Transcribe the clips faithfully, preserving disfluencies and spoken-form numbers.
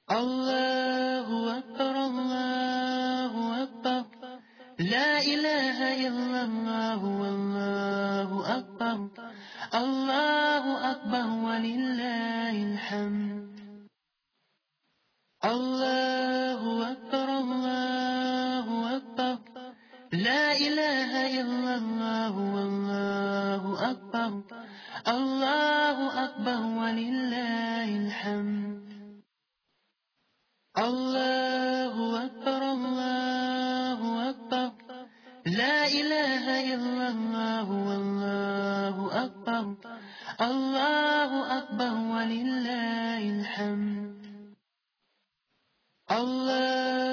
اللہ اکبر اللہ اکبر لا الہ الا اللہ واللہ اکبر اللہ اکبر وللہ الحمد اللہ اکبر اللہ اکبر لا الہ الا اللہ واللہ اکبر اللہ اکبر وللہ الحمد اللہ اکبر اللہ اکبر لا الہ الا اللہ واللہ اکبر اللہ اکبر وللہ الحمد اللہ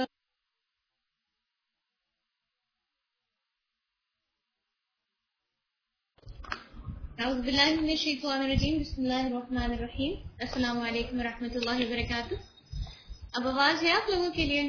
اعوذ باللہ من الشیطان الرجیم بسم اللہ الرحمن الرحیم السلام علیکم ورحمۃ اللہ وبرکاتہ. اب آواز ہے آپ لوگوں کے لیے؟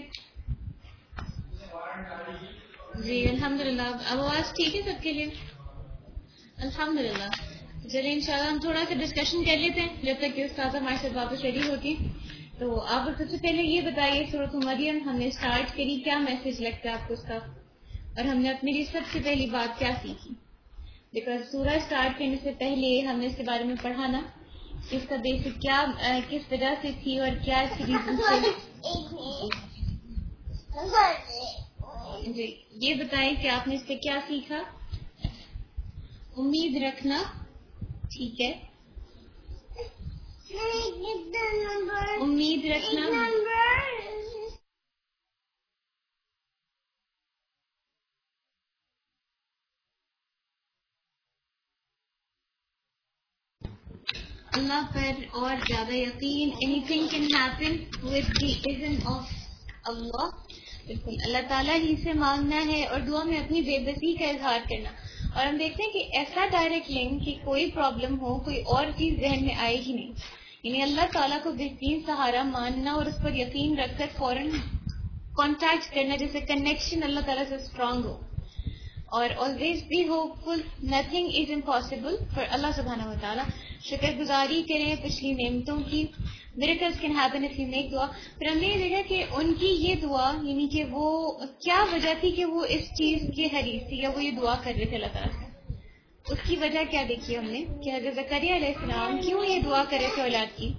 جی الحمدللہ. اب آواز ٹھیک ہے سب کے لیے؟ الحمدللہ. چلیے انشاءاللہ ہم تھوڑا سا ڈسکشن کر لیتے ہیں جب تک کہ استاد ہمارے ساتھ واپس ریڈی ہوتی. تو آپ سب سے پہلے یہ بتائیے سورۃ مریم ہم نے اسٹارٹ کری، کیا میسج لگتا ہے آپ کو اس کا، اور ہم نے اپنے لیے سب سے پہلی بات کیا سیکھی؟ بیکاز سورہ اسٹارٹ کرنے سے پہلے ہم نے اس کے بارے میں پڑھا نا کہ اس کا بیسک کیا کس وجہ سے تھی اور کیا اس کی ریزن سے. جی یہ بتائیں کہ آپ نے اس سے کیا سیکھا. امید رکھنا، ٹھیک ہے، امید رکھنا. اللہ پر اور زیادہ یقین. Anything can happen with the اذن آف اللہ. بالکل اللہ تعالیٰ ہی سے مانگنا ہے اور دعا میں اپنی بے بسی کا اظہار کرنا. اور ہم دیکھتے ہیں کہ ایسا ڈائریکٹ لنک کہ کوئی پرابلم ہو، کوئی اور چیز ذہن میں آئے ہی نہیں، یعنی اللہ تعالیٰ کو بہترین سہارا ماننا اور اس پر یقین رکھ کر فوراً کانٹیکٹ کرنا، جیسے کنیکشن اللہ تعالیٰ سے اسٹرانگ ہو. اور always be hopeful, nothing is impossible for اللہ سبحانہ و تعالیٰ. شکر گزاری کریں پچھلی نعمتوں کی. miracles can happen if you make دعا. پھر ہم نے یہ دیکھا کہ ان کی یہ دعا، یعنی کہ وہ کیا وجہ تھی کہ وہ اس چیز کے حریص تھی یا وہ یہ دعا کر رہے تھے اللہ تعالیٰ سے. اس کی وجہ کیا دیکھی ہم نے کہ حضرت زکریا علیہ السلام کیوں یہ دعا کر رہے تھے اولاد کی.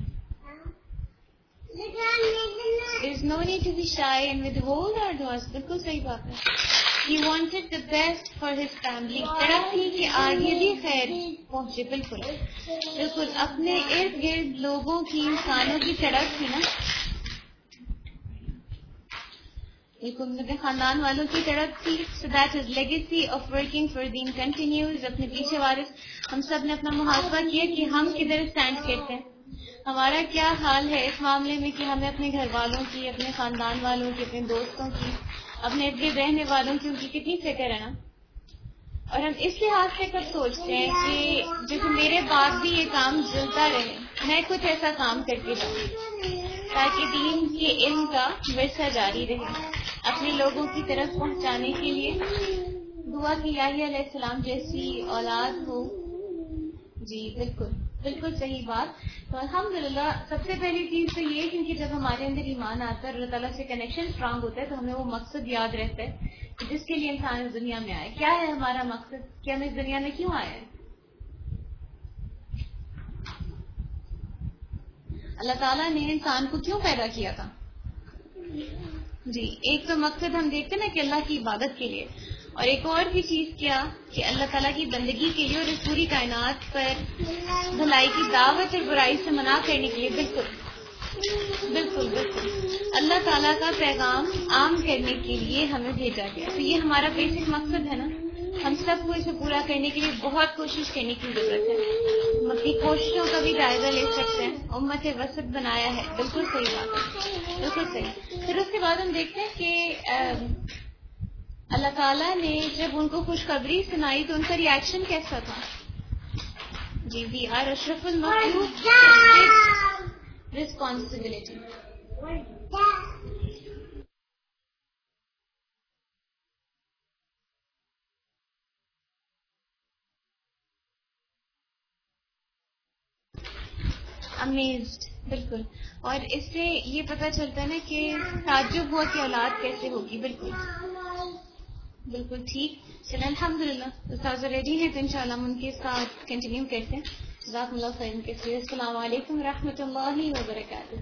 There is no need to be shy and withhold our duas. بالکل صحیح بات ہے. He wanted the best for his family. طرف تھی کہ آگے بھی خیر پہنچے. بالکل بالکل اپنے ارد گرد لوگوں کی، انسانوں کی سڑک تھی نا، بالکل میرے خاندان والوں کی طرف تھی. So that his legacy of working for deen continues. اپنے پیچھے وارث ہم سب نے اپنا محاسبہ کیا کہ ہم کدھر اسٹینڈ کرتے ہیں، ہمارا کیا حال ہے اس معاملے میں کہ ہمیں اپنے گھر والوں کی، اپنے خاندان والوں کی، اپنے دوستوں کی، اپنے ارد گرد رہنے والوں کی، ان کی کتنی فکر ہے نا. اور ہم اس لحاظ سے کب سوچتے ہیں کہ جیسے میرے بعد بھی یہ کام چلتا رہے، میں کچھ ایسا کام کرتی رہوں تاکہ دین کے علم کا ورثہ جاری رہے اپنے لوگوں کی طرف پہنچانے کے لیے. دعا کی یحییٰ علیہ السلام جیسی اولاد ہو. جی بالکل بالکل صحیح بات. تو الحمدللہ سب سے پہلی چیز تو یہ، کیونکہ جب ہمارے اندر ایمان آتا ہے اور اللہ تعالیٰ سے کنیکشن اسٹرانگ ہوتا ہے تو ہمیں وہ مقصد یاد رہتا ہے کہ جس کے لیے انسان اس دنیا میں آئے. کیا ہے ہمارا مقصد کہ ہم اس دنیا میں کیوں آئے ہیں؟ اللہ تعالیٰ نے انسان کو کیوں پیدا کیا تھا؟ جی ایک تو مقصد ہم دیکھتے ہیں نا کہ اللہ کی عبادت کے لیے، اور ایک اور بھی چیز کیا کہ اللہ تعالیٰ کی بندگی کے لیے اور اس پوری کائنات پر بھلائی کی دعوت اور برائی سے منع کرنے کے لیے. بالکل بالکل بالکل اللہ تعالیٰ کا پیغام عام کرنے کے لیے ہمیں بھیجا گیا. تو یہ ہمارا بیسک مقصد ہے نا. ہم سب کو اسے پورا کرنے کے لیے بہت کوشش کرنے کی ضرورت ہے. ہم اپنی کوششوں کا بھی جائزہ لے سکتے ہیں. امت وسط بنایا ہے. بالکل صحیح بات ہے، بالکل صحیح. پھر اس کے بعد ہم دیکھتے ہیں کہ اللہ تعالیٰ نے جب ان کو خوشخبری سنائی تو ان کا ریئیکشن کیسا تھا؟ جی وی آر اشرف المخلوق ریسپانسبلٹی. Amazed. بالکل. اور اس سے یہ پتہ چلتا ہے نا کہ تعجب ہوا کہ اولاد کیسے ہوگی. بالکل بالکل ٹھیک. چلیں الحمد للہ استاذ ریڈی ہیں تو انشاءاللہ ہم ان کے ساتھ کنٹینیو کرتے ہیں. جزاکم اللہ خیر کے لیے. السلام علیکم ورحمۃ اللہ وبرکاتہ.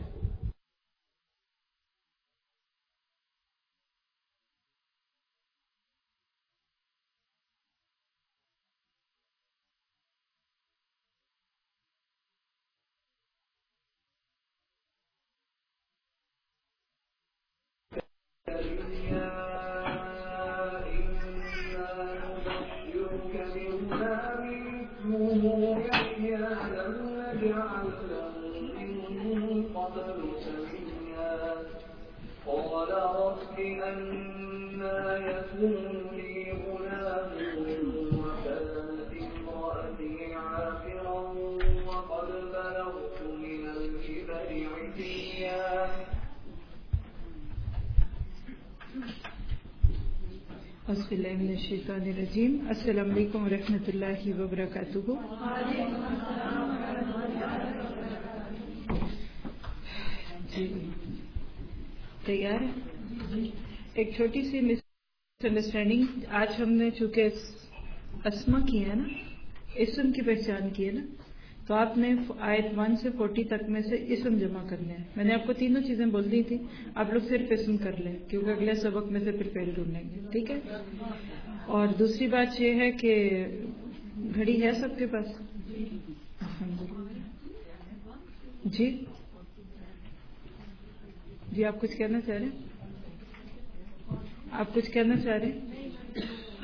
قال رب أنى يكون لي غلام وكانت امرأتي عاقرا وقد بلغت من الكبر عتيا. اعوذ باللہ من الشیطان الرجیم. السلام علیکم ورحمۃ اللہ وبرکاتہ. جی تیار ہے؟ ایک چھوٹی سی مس انڈرسٹینڈنگ. آج ہم نے چونکہ اسما کی ہے نا، اسم کی پہچان کی ہے نا، تو آپ نے آیت ون سے فورٹی تک میں سے اسم جمع کرنے ہیں. میں نے آپ کو تینوں چیزیں بول دی تھی، آپ لوگ صرف اسم کر لیں کیونکہ اگلے سبق میں سے پھر فیل ڈھونڈیں گے. ٹھیک ہے؟ اور دوسری بات یہ ہے کہ گھڑی ہے سب کے پاس؟ جی جی آپ کچھ کہنا چاہ رہے ہیں؟ آپ کچھ کہنا چاہ رہے ہیں؟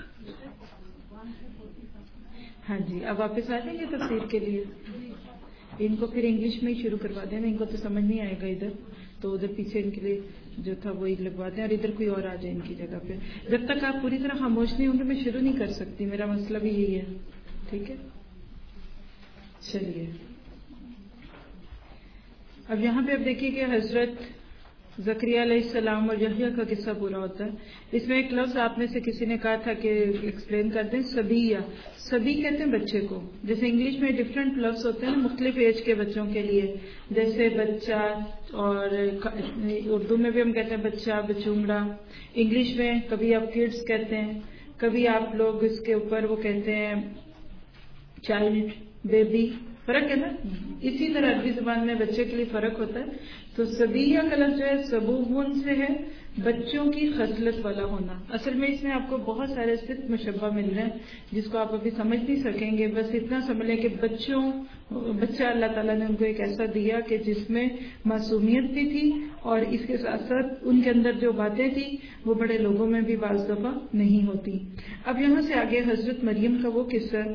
ہاں جی اب واپس آ جائیں گے تفسیر کے لیے. ان کو پھر انگلش میں ہی شروع کروا دینا، ان کو تو سمجھ نہیں آئے گا ادھر، تو ادھر پیچھے ان کے لیے جو تھا وہی لگوا دیں اور ادھر کوئی اور آ جائے ان کی جگہ پہ. جب تک آپ پوری طرح خاموش نہیں ہوں گے میں شروع نہیں کر سکتی. میرا مسئلہ بھی یہی ہے. ٹھیک ہے چلیے. اب یہاں پہ اب دیکھیے کہ حضرت زکریا علیہ السلام اور یحییٰ کا قصہ پورا ہوتا ہے. اس میں ایک لفظ آپ میں سے کسی نے کہا تھا کہ ایکسپلین کر دیں. سبیہ، سبی کہتے ہیں بچے کو. جیسے انگلش میں ڈفرینٹ لفظ ہوتے ہیں مختلف ایج کے بچوں کے لیے، جیسے بچہ، اور اردو میں بھی ہم کہتے ہیں بچہ، بچونگڑا. انگلش میں کبھی آپ کڈس کہتے ہیں، کبھی آپ لوگ اس کے اوپر وہ کہتے ہیں چائلڈ، بیبی. فرق ہے نا. اسی طرح عربی زبان میں بچے کے لیے فرق ہوتا ہے. تو سبیہ کا لفظ جو ہے سبوہن سے ہے، بچوں کی خصلت والا ہونا. اصل میں اس میں آپ کو بہت سارے صرف مشبہ مل رہے ہیں جس کو آپ ابھی سمجھ نہیں سکیں گے. بس اتنا سمجھ لیں کہ بچوں بچہ اللہ تعالیٰ نے ان کو ایک ایسا دیا کہ جس میں معصومیت بھی تھی اور اس کے ساتھ ساتھ ان کے اندر جو باتیں تھی وہ بڑے لوگوں میں بھی بعض دفعہ نہیں ہوتی. اب یہاں سے آگے حضرت مریم کا وہ قصہ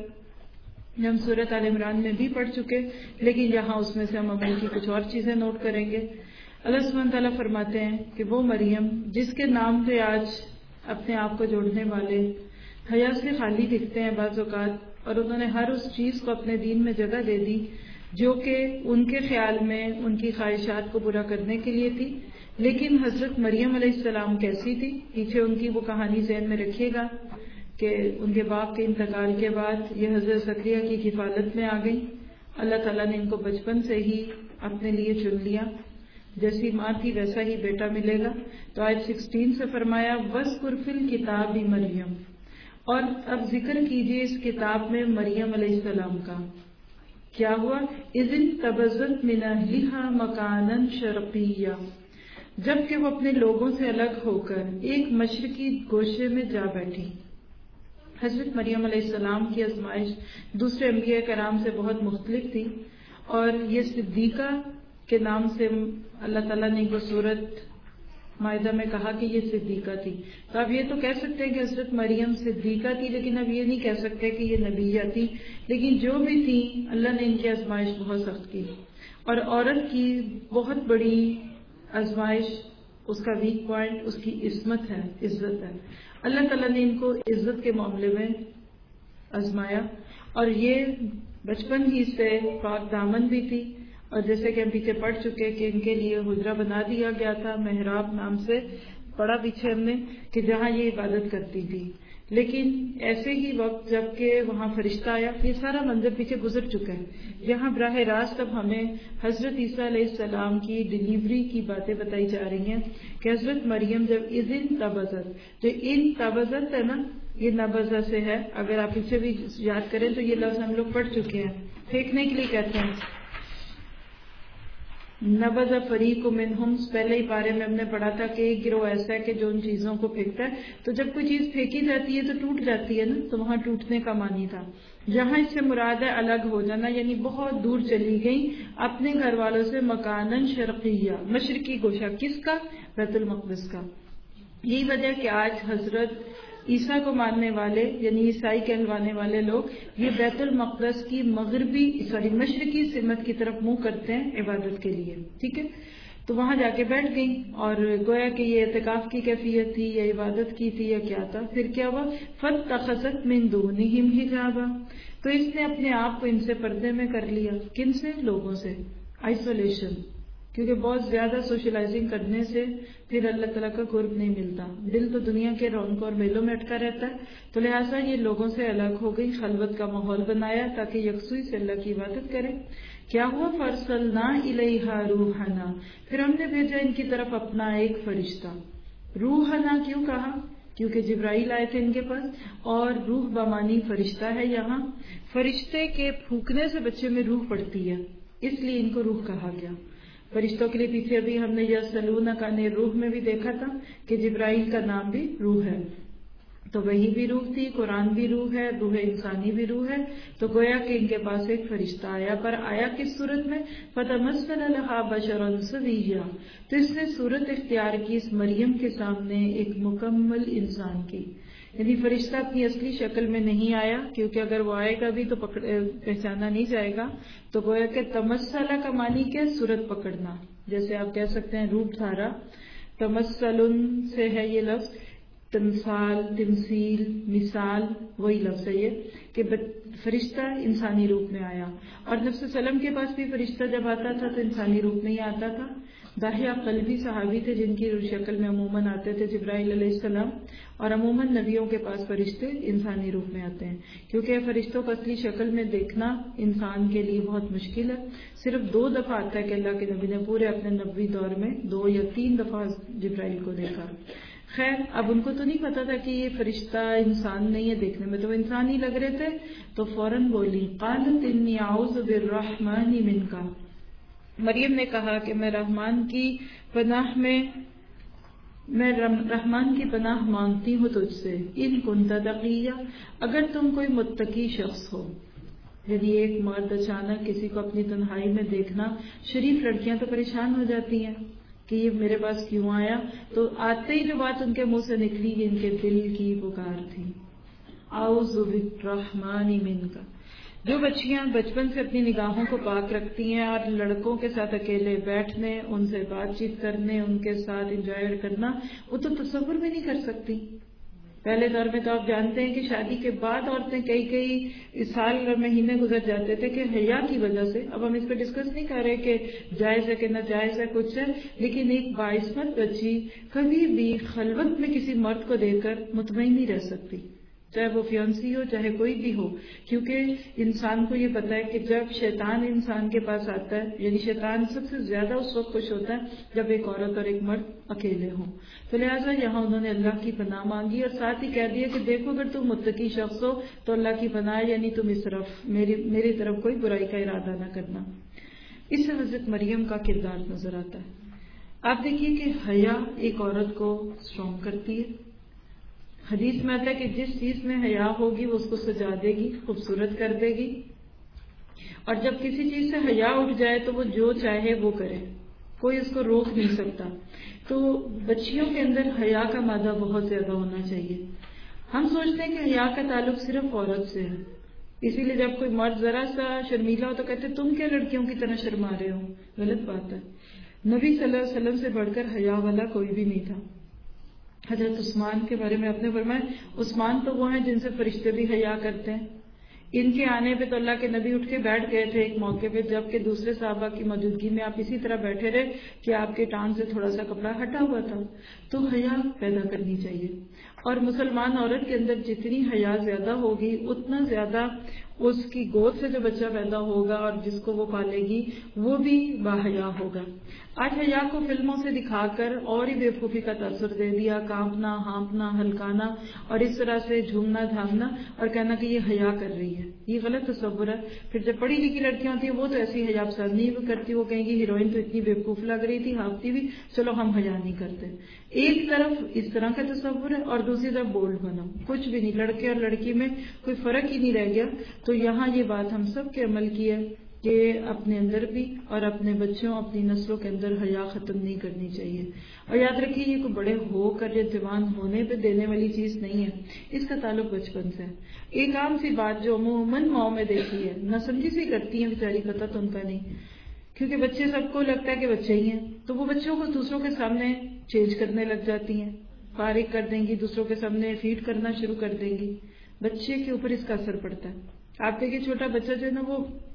ہم سورۃ آل عمران میں بھی پڑھ چکے، لیکن یہاں اس میں سے ہم عمل کی کچھ اور چیزیں نوٹ کریں گے. اللہ سبحانہ تعالیٰ فرماتے ہیں کہ وہ مریم جس کے نام پہ آج اپنے آپ کو جوڑنے والے حیا سے خالی دکھتے ہیں بعض اوقات، اور انہوں نے ہر اس چیز کو اپنے دین میں جگہ دے دی جو کہ ان کے خیال میں ان کی خواہشات کو پورا کرنے کے لیے تھی. لیکن حضرت مریم علیہ السلام کیسی تھی، پیچھے ان کی وہ کہانی ذہن میں رکھیے گا کہ ان کے باپ کے انتقال کے بعد یہ حضرت زکریا کی کفالت میں آ گئی. اللہ تعالیٰ نے ان کو بچپن سے ہی اپنے لیے چن لیا. جیسی ماں تھی ویسا ہی بیٹا ملے گا. تو آیت سکسٹین سے فرمایا وَاذْكُرْ فِي الْكِتَابِ مریم، اور اب ذکر کیجئے اس کتاب میں مریم علیہ السلام کا. کیا ہوا؟ اِذِ انتَبَذَتْ مِنْ أَهْلِهَا مَكَانًا شَرْقِيًّا، جب کہ وہ اپنے لوگوں سے الگ ہو کر ایک مشرقی گوشے میں جا بیٹھی. حضرت مریم علیہ السلام کی آزمائش دوسرے انبیاء کرام سے بہت مختلف تھی، اور یہ صدیقہ کے نام سے اللہ تعالیٰ نے کو سورت مائدہ میں کہا کہ یہ صدیقہ تھی. تو اب یہ تو کہہ سکتے ہیں کہ حضرت مریم صدیقہ تھی، لیکن اب یہ نہیں کہہ سکتے کہ یہ نبیہ تھی. لیکن جو بھی تھی اللہ نے ان کی آزمائش بہت سخت کی، اور عورت کی بہت بڑی آزمائش اس کا ویک پوائنٹ اس کی عصمت ہے، عزت ہے. اللہ تعالیٰ نے ان کو عزت کے معاملے میں آزمایا، اور یہ بچپن ہی سے پاک دامن بھی تھی. اور جیسے کہ ہم پیچھے پڑھ چکے کہ ان کے لیے حجرہ بنا دیا گیا تھا، محراب نام سے پڑھا پیچھے ہم نے، کہ جہاں یہ عبادت کرتی تھی. لیکن ایسے ہی وقت جب کہ وہاں فرشتہ آیا، یہ سارا منظر پیچھے گزر چکا ہے، یہاں براہ راست اب ہمیں حضرت عیسیٰ علیہ السلام کی ڈیلیوری کی باتیں بتائی جا رہی ہیں کہ حضرت مریم جب اذن تبذت، جو ان تبذت ہے نا، یہ نبذہ سے ہے، اگر آپ پیچھے بھی یاد کریں تو یہ لفظ ہم لوگ پڑھ چکے ہیں، پھینکنے کے لیے کہتے ہیں نبذ فریق منہم، پہلے ہی پارے میں ہم نے پڑھا تھا کہ ایک گروہ ایسا ہے کہ جو ان چیزوں کو پھینکتا ہے، تو جب کوئی چیز پھینکی جاتی ہے تو ٹوٹ جاتی ہے نا، تو وہاں ٹوٹنے کا معنی تھا۔ جہاں اس سے مراد ہے الگ ہو جانا، یعنی بہت دور چلی گئی اپنے گھر والوں سے، مکانن شرقیہ، مشرقی گوشہ، کس کا؟ بیت المقدس کا۔ یہی وجہ کہ آج حضرت عیسیٰ کو ماننے والے یعنی عیسائی کہلوانے والے لوگ یہ بیت المقدس کی مغربی سوری مشرقی سمت کی طرف منہ کرتے ہیں عبادت کے لیے، ٹھیک ہے؟ تو وہاں جا کے بیٹھ گئیں اور گویا کہ یہ اعتکاف کی کیفیت تھی یا عبادت کی تھی یا کیا تھا۔ پھر کیا ہوا؟ فاتخذت من دونہم حجابا، تو اس نے اپنے آپ کو ان سے پردے میں کر لیا۔ کن سے؟ لوگوں سے، آئسولیشن، کیونکہ بہت زیادہ سوشلائزنگ کرنے سے پھر اللہ تعالیٰ کا قرب نہیں ملتا، دل تو دنیا کے رونق اور میلوں میں اٹکا رہتا ہے، تو لہٰذا یہ لوگوں سے الگ ہو گئی، خلوت کا ماحول بنایا تاکہ یکسوئی سے اللہ کی عبادت کرے۔ کیا ہوا؟ فارسلنا الیہا روحنا، پھر ہم نے بھیجا ان کی طرف اپنا ایک فرشتہ۔ روحنا کیوں کہا؟ کیونکہ جبرائیل آئے تھے ان کے پاس، اور روح بمانی فرشتہ ہے یہاں، فرشتے کے پھونکنے سے بچے میں روح پڑتی ہے، اس لیے ان کو روح کہا گیا۔ فرشتوں کے لیے پیچھے ابھی ہم نے یسألونک عن الروح میں بھی دیکھا تھا کہ جبرائیل کا نام بھی روح ہے، تو وہی بھی روح تھی، قرآن بھی روح ہے، روح انسانی بھی روح ہے، تو گویا کہ ان کے پاس ایک فرشتہ آیا، پر آیا کس صورت میں؟ فتمثل لہا بشرا سویا، تو اس نے صورت اختیار کی اس مریم کے سامنے ایک مکمل انسان کی، یعنی فرشتہ اپنی اصلی شکل میں نہیں آیا، کیونکہ اگر وہ آئے گا بھی تو پکڑ پہچانا نہیں جائے گا، تو گویا کہ تمثلہ کا معنی کیا؟ صورت پکڑنا، جیسے آپ کہہ سکتے ہیں روپ دھارا، تمثل سے ہے یہ لفظ، تمثال، تمثیل، مثال، وہی لفظ ہے یہ کہ فرشتہ انسانی روپ میں آیا۔ اور نبی صلی اللہ علیہ وسلم کے پاس بھی فرشتہ جب آتا تھا تو انسانی روپ میں ہی آتا تھا۔ داہیہ قلبی صحابی تھے جن کی شکل میں عموماً آتے تھے جبرائیل علیہ السلام، اور عموماً نبیوں کے پاس فرشتے انسانی روپ میں آتے ہیں، کیونکہ فرشتوں کو اصلی شکل میں دیکھنا انسان کے لیے بہت مشکل ہے۔ صرف دو دفعہ آتا ہے کہ اللہ کے نبی نے پورے اپنے نبوی دور میں دو یا تین دفعہ جبرائیل کو دیکھا۔ خیر اب ان کو تو نہیں پتا تھا کہ یہ فرشتہ انسان نہیں ہے، دیکھنے میں تو انسان ہی لگ رہے تھے، تو فوراً بولی قالت انی اعوذ بالرحمن منک، مریم نے کہا کہ میں رحمان کی پناہ میں میں رحمان کی پناہ مانگتی ہوں تجھ سے، ان کنت تقیہ، اگر تم کوئی متقی شخص ہو۔ یعنی ایک مرد اچانک کسی کو اپنی تنہائی میں دیکھنا، شریف لڑکیاں تو پریشان ہو جاتی ہیں کہ یہ میرے پاس کیوں آیا، تو آتے ہی جو بات ان کے منہ سے نکلی ان کے دل کی پکار تھی، اعوذ بالرحمن منک۔ جو بچیاں بچپن سے اپنی نگاہوں کو پاک رکھتی ہیں اور لڑکوں کے ساتھ اکیلے بیٹھنے، ان سے بات چیت کرنے، ان کے ساتھ انجوائے کرنا، وہ تو تصور بھی نہیں کر سکتی۔ پہلے دور میں تو آپ جانتے ہیں کہ شادی کے بعد عورتیں کئی کئی سال اور مہینے گزر جاتے تھے کہ حیا کی وجہ سے۔ اب ہم اس پہ ڈسکس نہیں کر رہے کہ جائز ہے کہ ناجائز ہے، کچھ ہے، لیکن ایک باعثمت بچی کبھی بھی خلوت میں کسی مرد کو دیکھ کر مطمئن نہیں رہ سکتی، چاہے وہ فیانسی ہو چاہے کوئی بھی ہو، کیونکہ انسان کو یہ پتا ہے کہ جب شیطان انسان کے پاس آتا ہے، یعنی شیطان سب سے زیادہ اس وقت خوش ہوتا ہے جب ایک عورت اور ایک مرد اکیلے ہوں۔ تو لہٰذا یہاں انہوں نے اللہ کی پناہ مانگی اور ساتھ ہی کہہ دیا کہ دیکھو اگر تم متقی شخص ہو تو اللہ کی پناہ، یعنی تم اس طرف میری میری طرف کوئی برائی کا ارادہ نہ کرنا۔ اس سے حضرت مریم کا کردار نظر آتا ہے۔ آپ دیکھیے کہ حیا ایک عورت کو اسٹرانگ کرتی ہے۔ حدیث میں آتا ہے کہ جس چیز میں حیا ہوگی وہ اس کو سجا دے گی، خوبصورت کر دے گی، اور جب کسی چیز سے حیا اٹھ جائے تو وہ جو چاہے وہ کرے، کوئی اس کو روک نہیں سکتا۔ تو بچیوں کے اندر حیا کا مادہ بہت زیادہ ہونا چاہیے۔ ہم سوچتے ہیں کہ حیا کا تعلق صرف عورت سے ہے، اسی لیے جب کوئی مرد ذرا سا شرمیلا ہو تو کہتے تم کیا لڑکیوں کی طرح شرما رہے ہو، غلط بات ہے۔ نبی صلی اللہ علیہ وسلم سے بڑھ کر حیا والا کوئی بھی نہیں تھا۔ حضرت عثمان کے بارے میں آپ نے فرمایا عثمان تو وہ ہیں جن سے فرشتے بھی حیا کرتے ہیں۔ ان کے آنے پہ تو اللہ کے نبی اٹھ کے بیٹھ گئے تھے ایک موقع پہ، جبکہ دوسرے صحابہ کی موجودگی میں آپ اسی طرح بیٹھے رہے کہ آپ کے ٹانگ سے تھوڑا سا کپڑا ہٹا ہوا تھا۔ تو حیا پیدا کرنی چاہیے۔ اور مسلمان عورت کے اندر جتنی حیا زیادہ ہوگی اتنا زیادہ اس کی گود سے جو بچہ پیدا ہوگا اور جس کو وہ پالے گی وہ بھی باحیا ہوگا. آج حیا کو فلموں سے دکھا کر اور ہی بیوقوفی کا تاثر دے دیا، کانپنا، ہانپنا، ہلکانا اور اس طرح سے جھومنا دھامنا اور کہنا کہ یہ حیا کر رہی ہے. یہ غلط تصور ہے. پھر جب پڑھی لکھی لڑکیاں ہوتی ہیں وہ تو ایسی حیا پسند نہیں کرتی، وہ کہیں گی ہیروئن تو اتنی بیوقوف لگ رہی تھی، ہانپتی بھی، چلو ہم حیا نہیں کرتے. ایک طرف اس طرح کا تصور ہے اور دوسری طرف بولڈ بنو، کچھ بھی نہیں، لڑکے اور لڑکی میں کوئی فرق ہی نہیں رہ گیا. تو یہاں یہ بات ہم سب کے عمل کی ہے کہ اپنے اندر بھی اور اپنے بچوں اپنی نسلوں کے اندر حیا ختم نہیں کرنی چاہیے. اور یاد رکھیے یہ کوئی بڑے ہو کر یا جوان ہونے پہ دینے والی چیز نہیں ہے، اس کا تعلق بچپن سے ہے. ایک عام سی بات جو عموماً ماؤں میں دیکھی ہے، نہ سمجھی سی کرتی ہیں بیچاری، پتہ تو ان کا نہیں، کیونکہ بچے سب کو لگتا ہے کہ بچے ہی ہیں، تو وہ بچوں کو دوسروں کے سامنے چینج کرنے لگ جاتی ہیں، فارغ کر دیں گی، دوسروں کے سامنے فیڈ کرنا شروع کر دیں گی. بچے کے اوپر اس کا اثر پڑتا ہے. آپ دیکھیں چھوٹا بچہ جو ہے نا وہ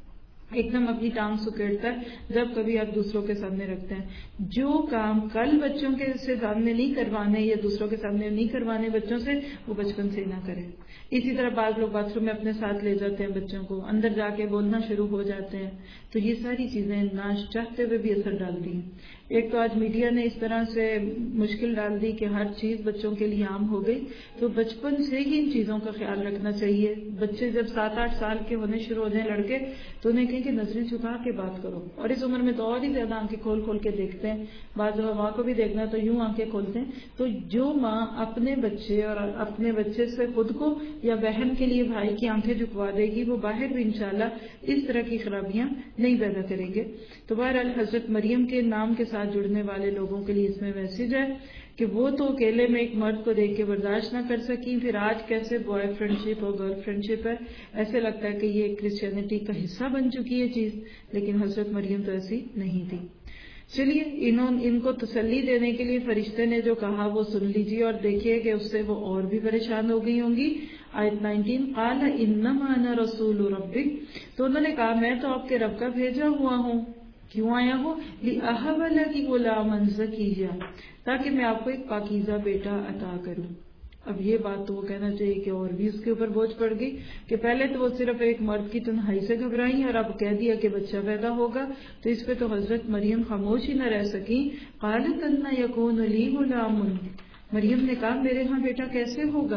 ایک دم اپنی ٹانگ سکیڑتا ہے جب کبھی آپ دوسروں کے سامنے رکھتے ہیں. جو کام کل بچوں کے سے سامنے نہیں کروانے یا دوسروں کے سامنے نہیں کروانے بچوں سے، وہ بچپن سے ہی نہ کریں. اسی طرح بعض لوگ باتھ روم میں اپنے ساتھ لے جاتے ہیں بچوں کو، اندر جا کے بولنا شروع ہو جاتے ہیں. تو یہ ساری چیزیں نہ چاہتے ہوئے بھی اثر ڈالتی ہیں. ایک تو آج میڈیا نے اس طرح سے مشکل ڈال دی کہ ہر چیز بچوں کے لیے عام ہو گئی، تو بچپن سے ہی ان چیزوں کا خیال رکھنا چاہیے. بچے جب سات آٹھ سال کے ہونے شروع ہو جائیں لڑکے، تو انہیں کہیں کہ نظریں چھپا کے بات کرو. اور اس عمر میں تو اور ہی زیادہ آنکھیں کھول کھول کے دیکھتے ہیں. بعض ماں کو بھی دیکھنا تو یوں آنکھیں کھولتے ہیں. تو جو ماں اپنے بچے اور اپنے بچے سے خود کو یا بہن کے لیے بھائی کی آنکھیں جھکوا دے گی، وہ باہر بھی انشاءاللہ اس طرح کی خرابیاں نہیں پیدا کریں گے. تو بہرحال حضرت مریم کے نام کے ساتھ جڑنے والے لوگوں کے لیے اس میں میسج ہے کہ وہ تو اکیلے میں ایک مرد کو دیکھ کے برداشت نہ کر سکیں، پھر آج کیسے بوائے فرینڈ شپ اور گرل فرینڈ شپ ہے. ایسے لگتا ہے کہ یہ کرسچینٹی کا حصہ بن چکی ہے چیز، لیکن حضرت مریم تو ایسی نہیں تھی. چلیے انہوں ان کو تسلی دینے کے لیے فرشتے نے جو کہا وہ سن لیجیے اور دیکھیے کہ اس سے وہ اور بھی پریشان ہو گئی ہوں گی. آیت نائنٹین، قال انما انا رسول ربک، تو انہوں نے کہا میں تو آپ کے رب کا بھیجا ہوا ہوں. کیوں آیا ہوں؟ لأہب لک غلاما زکیا، تاکہ میں آپ کو ایک پاکیزہ بیٹا عطا کروں. اب یہ بات تو وہ کہنا چاہیے کہ اور بھی اس کے اوپر بوجھ پڑ گئی کہ پہلے تو وہ صرف ایک مرد کی تنہائی سے گھبرائی اور اب کہہ دیا کہ بچہ پیدا ہوگا. تو اس پہ تو حضرت مریم خاموش ہی نہ رہ سکیں. قالت ان یکون لی غلام، مریم نے کہا میرے ہاں بیٹا کیسے ہوگا.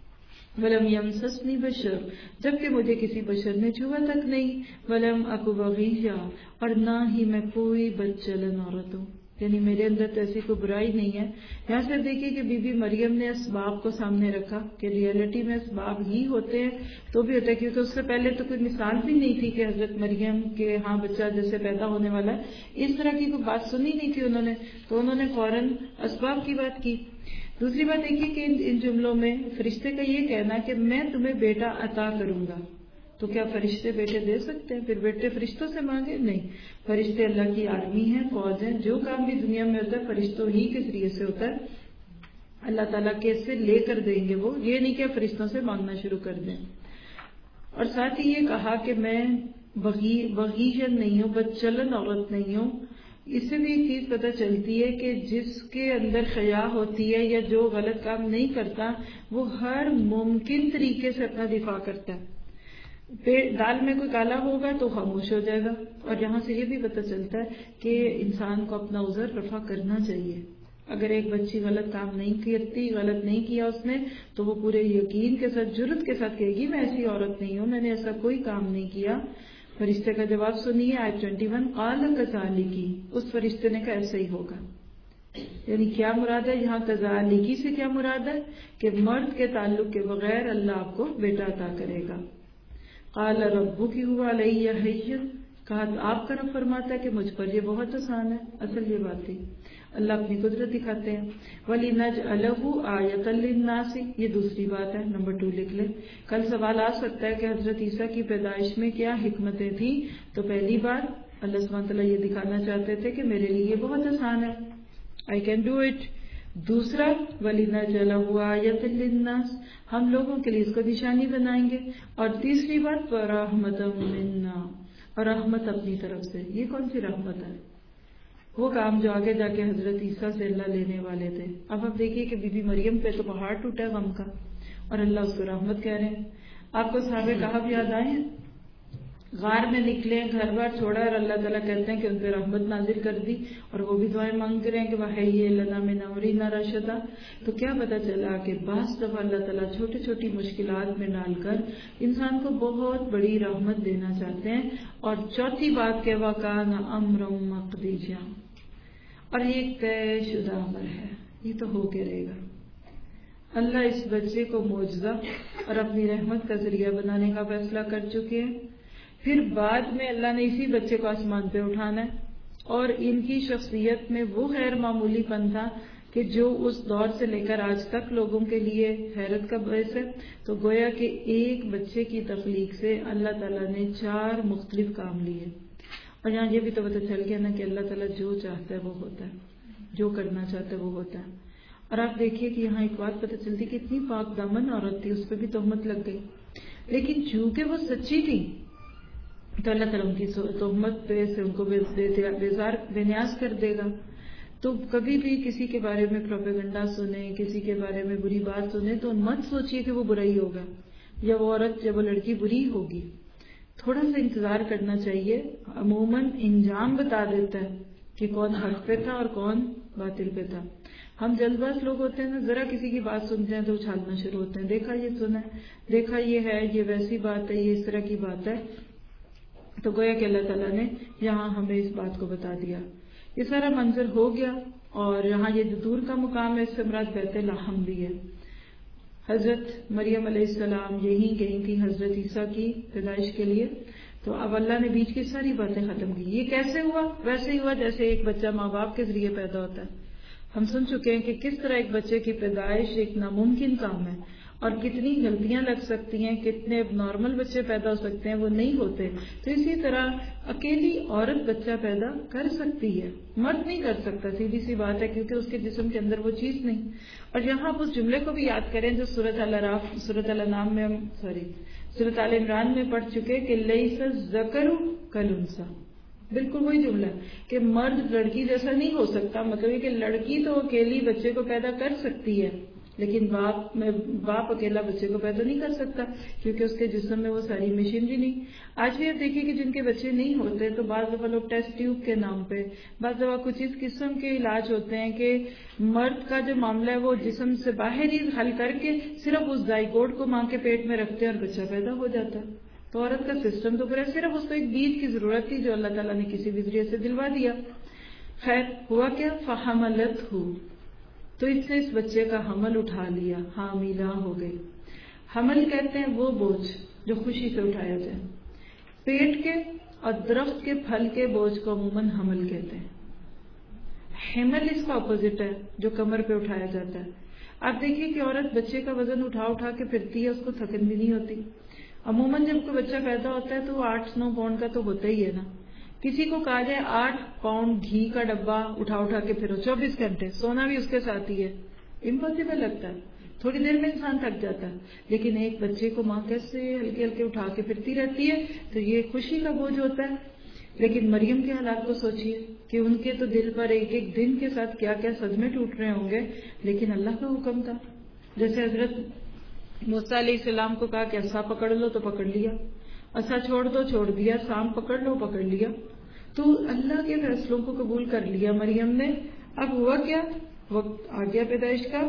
ولم یمسسنی بشر، جبکہ مجھے کسی بشر نے چھوا تک نہیں. ولم اکو بغیا، اور نہ ہی میں کوئی بدچلن عورت ہوں، یعنی میرے اندر تو ایسی کوئی برائی نہیں ہے. یہاں سے دیکھیے کہ بی بی مریم نے اسباب کو سامنے رکھا کہ ریئلٹی میں اسباب ہی ہوتے ہیں تو بھی ہوتا ہے، کیونکہ اس سے پہلے تو کوئی مثال بھی نہیں تھی کہ حضرت مریم کے ہاں بچہ جیسے پیدا ہونے والا ہے. اس طرح کی کوئی بات سنی نہیں تھی انہوں نے، تو انہوں نے فوراً اسباب کی بات کی. دوسری بات دیکھیے کہ ان جملوں میں فرشتے کا یہ کہنا کہ میں تمہیں بیٹا عطا کروں گا. تو کیا فرشتے بیٹے دے سکتے ہیں؟ پھر بیٹے فرشتوں سے مانگے؟ نہیں، فرشتے اللہ کی آرمی ہیں، فوج ہیں. جو کام بھی دنیا میں ہوتا ہے فرشتوں ہی کے ذریعے سے ہوتا ہے. اللہ تعالیٰ کے سے لے کر دیں گے وہ، یہ نہیں کہ فرشتوں سے مانگنا شروع کر دیں. اور ساتھ ہی یہ کہا کہ میں بغیشن نہیں ہوں، بدچلن عورت نہیں ہوں. اس سے بھی ایک چیز پتہ چلتی ہے کہ جس کے اندر حیا ہوتی ہے یا جو غلط کام نہیں کرتا وہ ہر ممکن طریقے سے اپنا دفاع کرتا ہے. دال میں کوئی کالا ہوگا تو خاموش ہو جائے گا. اور یہاں سے یہ بھی پتہ چلتا ہے کہ انسان کو اپنا عذر رفع کرنا چاہیے. اگر ایک بچی غلط کام نہیں کرتی، غلط نہیں کیا اس نے، تو وہ پورے یقین کے ساتھ جرت کے ساتھ کہے گی میں ایسی عورت نہیں ہوں، میں نے ایسا کوئی کام نہیں کیا. فرشتے کا جواب سنیے آیت اکیس، قال کذالک، اس فرشتے نے کہا ایسا ہی ہوگا. یعنی کیا مراد ہے یہاں کذالک سے؟ کیا مراد ہے کہ مرد کے تعلق کے بغیر اللہ آپ کو بیٹا عطا کرے گا. قال ربک هو علی ہین، کہا آپ کا رب فرماتا ہے کہ مجھ پر یہ بہت آسان ہے. اصل یہ بات تھی، اللہ اپنی قدرت دکھاتے ہیں. وَلِنَجْعَلَهُ آیَةً لِلنَّاسِ، یہ دوسری بات ہے، نمبر ٹو لکھ لیں. کل سوال آ سکتا ہے کہ حضرت عیسیٰ کی پیدائش میں کیا حکمتیں تھیں. تو پہلی بات اللہ سبحانہ تعالیٰ یہ دکھانا چاہتے تھے کہ میرے لیے یہ بہت آسان ہے، آئی کین ڈو اٹ. دوسرا وَلِنَجْعَلَهُ آیَةً لِلنَّاسِ، ہم لوگوں کے لیے اس کو نشانی بنائیں گے. اور تیسری بات وَرَحْمَةً مِنَّا، اور رحمت اپنی طرف سے. یہ کون سی رحمت ہے؟ وہ کام جو آگے جا کے حضرت عیسیٰ سے اللہ لینے والے تھے. اب آپ دیکھیے کہ بی بی مریم پہ تو پہاڑ ٹوٹا غم کا اور اللہ اس کو رحمت کہہ رہے ہیں. آپ کو صحابہ کہف یاد آئے ہیں؟ غار میں نکلے, گھر بار چھوڑا اور اللہ تعالیٰ کہتے ہیں کہ ان پہ رحمت نازل کر دی اور وہ بھی دعائیں مانگ رہے ہیں کہ وَحَيِّ لَنَا مِنْ أَمْرِنَا رَشَدًا. تو کیا پتا چلا کہ بعض دفعہ اللہ تعالیٰ چھوٹی چھوٹی مشکلات میں ڈال کر انسان کو بہت بڑی رحمت دینا چاہتے ہیں. اور چوتھی بات کہ وَكَانَ أَمْرًا مَقْضِيًّا, اور یہ ایک طے شدہ امر ہے, یہ تو ہو کے رہے گا. اللہ اس بچے کو معجزہ اور اپنی رحمت کا ذریعہ بنانے کا فیصلہ کر چکے ہیں. پھر بعد میں اللہ نے اسی بچے کو آسمان پہ اٹھانا ہے, اور ان کی شخصیت میں وہ غیر معمولی پن تھا کہ جو اس دور سے لے کر آج تک لوگوں کے لیے حیرت کا باعث ہے. تو گویا کہ ایک بچے کی تخلیق سے اللہ تعالیٰ نے چار مختلف کام لیے. اور یہاں یہ بھی تو پتہ چل گیا نا کہ اللہ تعالیٰ جو چاہتا ہے وہ ہوتا ہے, جو کرنا چاہتا ہے وہ ہوتا ہے. اور آپ دیکھیے کہ یہاں ایک بات پتہ چلتی کہ اتنی پاک دامن عورت تھی, اس پہ بھی تہمت لگ گئی, لیکن چونکہ وہ سچی تھی تو اللہ تعالیٰ ان کی تہمت پہ سے ان کو بیزار بے نیاز کر دے گا. تو کبھی بھی کسی کے بارے میں پروپیگنڈا سنیں, کسی کے بارے میں بری بات سنیں تو مت سوچیے کہ وہ برائی ہوگا یا وہ عورت یا وہ لڑکی بری ہوگی. تھوڑا سا انتظار کرنا چاہیے. عموماً انجام بتا دیتا ہے کہ کون حق پہ تھا اور کون باطل پہ تھا. ہم جلد باز لوگ ہوتے ہیں نا, ذرا کسی کی بات سنتے ہیں تو اچھالنا شروع ہوتے ہیں, دیکھا یہ سنا ہے, دیکھا یہ ہے, یہ ویسی بات ہے, یہ اس طرح کی بات ہے. تو گویا کہ اللہ تعالیٰ نے یہاں ہمیں اس بات کو بتا دیا. یہ سارا منظر ہو گیا, اور یہاں یہ جو دور کا مقام ہے اس سے مراد بیت لحم بھی ہے. حضرت مریم علیہ السلام یہیں گئی تھی حضرت عیسیٰ کی پیدائش کے لیے. تو اب اللہ نے بیچ کی ساری باتیں ختم کی. یہ کیسے ہوا؟ ویسے ہی ہوا جیسے ایک بچہ ماں باپ کے ذریعے پیدا ہوتا ہے. ہم سن چکے ہیں کہ کس طرح ایک بچے کی پیدائش ایک ناممکن کام ہے, اور کتنی غلطیاں لگ سکتی ہیں, کتنے نارمل بچے پیدا ہو سکتے ہیں, وہ نہیں ہوتے. تو اسی طرح اکیلی عورت بچہ پیدا کر سکتی ہے, مرد نہیں کر سکتا, سیدھی سی بات ہے, کیونکہ اس کے جسم کے اندر وہ چیز نہیں. اور یہاں آپ اس جملے کو بھی یاد کریں جو سورۃ الاعراف سورۃ الانعام میں سوری سورۃ آل عمران میں پڑھ چکے کہ لیس الذکر کالانثی, بالکل وہی جملہ ہے کہ مرد لڑکی جیسا نہیں ہو سکتا. مطلب یہ کہ لڑکی تو اکیلی بچے کو پیدا کر سکتی ہے, لیکن باپ میں باپ اکیلا بچے کو پیدا نہیں کر سکتا, کیونکہ اس کے جسم میں وہ ساری مشینری نہیں. آج بھی آپ دیکھیے کہ جن کے بچے نہیں ہوتے تو بعض دفعہ لوگ ٹیسٹ ٹیوب کے نام پہ, بعض دفعہ کچھ اس قسم کے علاج ہوتے ہیں کہ مرد کا جو معاملہ ہے وہ جسم سے باہر ہی حل کر کے صرف اس زائگوٹ کو ماں کے پیٹ میں رکھتے ہیں اور بچہ پیدا ہو جاتا ہے. تو عورت کا سسٹم تو پورا, صرف اس کو ایک بیج کی ضرورت تھی جو اللہ تعالیٰ نے کسی بھی ذریعے سے دلوا دیا. خیر ہوا کیا؟ فحملتہ, تو اس نے اس بچے کا حمل اٹھا لیا, حاملہ ہو گئی. حمل کہتے ہیں وہ بوجھ جو خوشی سے اٹھایا جائے. پیٹ کے اور درخت کے پھل کے بوجھ کو عموماً حمل کہتے ہیں. حمل اس کا اپوزٹ ہے جو کمر پہ اٹھایا جاتا ہے. آپ دیکھیے کہ عورت بچے کا وزن اٹھا اٹھا کے پھرتی ہے, اس کو تھکن بھی نہیں ہوتی. عموماً جب کوئی بچہ پیدا ہوتا ہے تو وہ آٹھ نو پاؤنڈ کا تو ہوتا ہی ہے نا. کسی کو کہا جائے آٹھ پاؤنڈ گھی کا ڈبہ اٹھا اٹھا کے پھرو چوبیس گھنٹے, سونا بھی اس کے ساتھ ہی ہے, امپاسبل لگتا ہے, تھوڑی دیر میں انسان تھک جاتا ہے. لیکن ایک بچے کو ماں کیسے ہلکے ہلکے اٹھا کے پھرتی رہتی ہے, تو یہ خوشی کا بوجھ ہوتا ہے. لیکن مریم کے حالات کو سوچیے کہ ان کے تو دل پر ایک ایک دن کے ساتھ کیا کیا صدمے ٹوٹ رہے ہوں گے, لیکن اللہ کا حکم تھا. جیسے حضرت موسیٰ علیہ السلام کو کہا کہ عصا پکڑ لو تو پکڑ لیا, عصا چھوڑ دو چھوڑ دیا, سام پکڑ لو پکڑ لیا. تو اللہ کے فیصلوں کو قبول کر لیا مریم نے. اب ہوا کیا؟ وقت آ گیا پیدائش کا.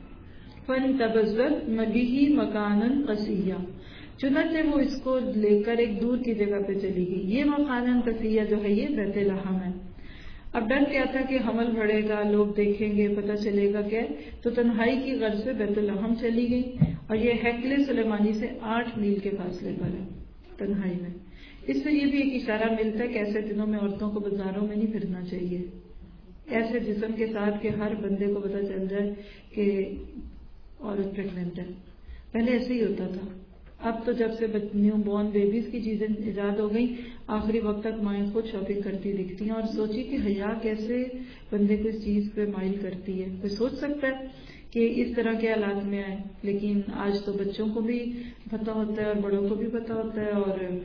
فانتبذت بہ مکانا قصیا, چنانچہ وہ اس کو لے کر ایک دور کی جگہ پہ چلی گئی. یہ مکانا قصیا جو ہے یہ بیت لحم ہے. اب ڈر کیا تھا کہ حمل بڑھے گا, لوگ دیکھیں گے, پتہ چلے گا کیا, تو تنہائی کی غرض سے بیت لحم چلی گئی. اور یہ ہیکل سلیمانی سے آٹھ میل کے فاصلے پر ہے, تنہائی میں. اس سے یہ بھی ایک اشارہ ملتا ہے کہ ایسے دنوں میں عورتوں کو بازاروں میں نہیں پھرنا چاہیے, ایسے جسم کے ساتھ کہ ہر بندے کو پتہ چل جائے کہ عورت پریگننٹ ہے. پہلے ایسے ہی ہوتا تھا. اب تو جب سے نیو بورن بیبیز کی چیزیں ایجاد ہو گئی, آخری وقت تک مائیں خود شاپنگ کرتی دکھتی ہیں. اور سوچی کہ حیا کیسے بندے کو اس چیز پہ مائل کرتی ہے. کوئی سوچ سکتا ہے کہ اس طرح کے حالات میں آئے. لیکن آج تو بچوں کو بھی پتہ ہوتا ہے اور بڑوں کو بھی پتہ ہوتا ہے, اور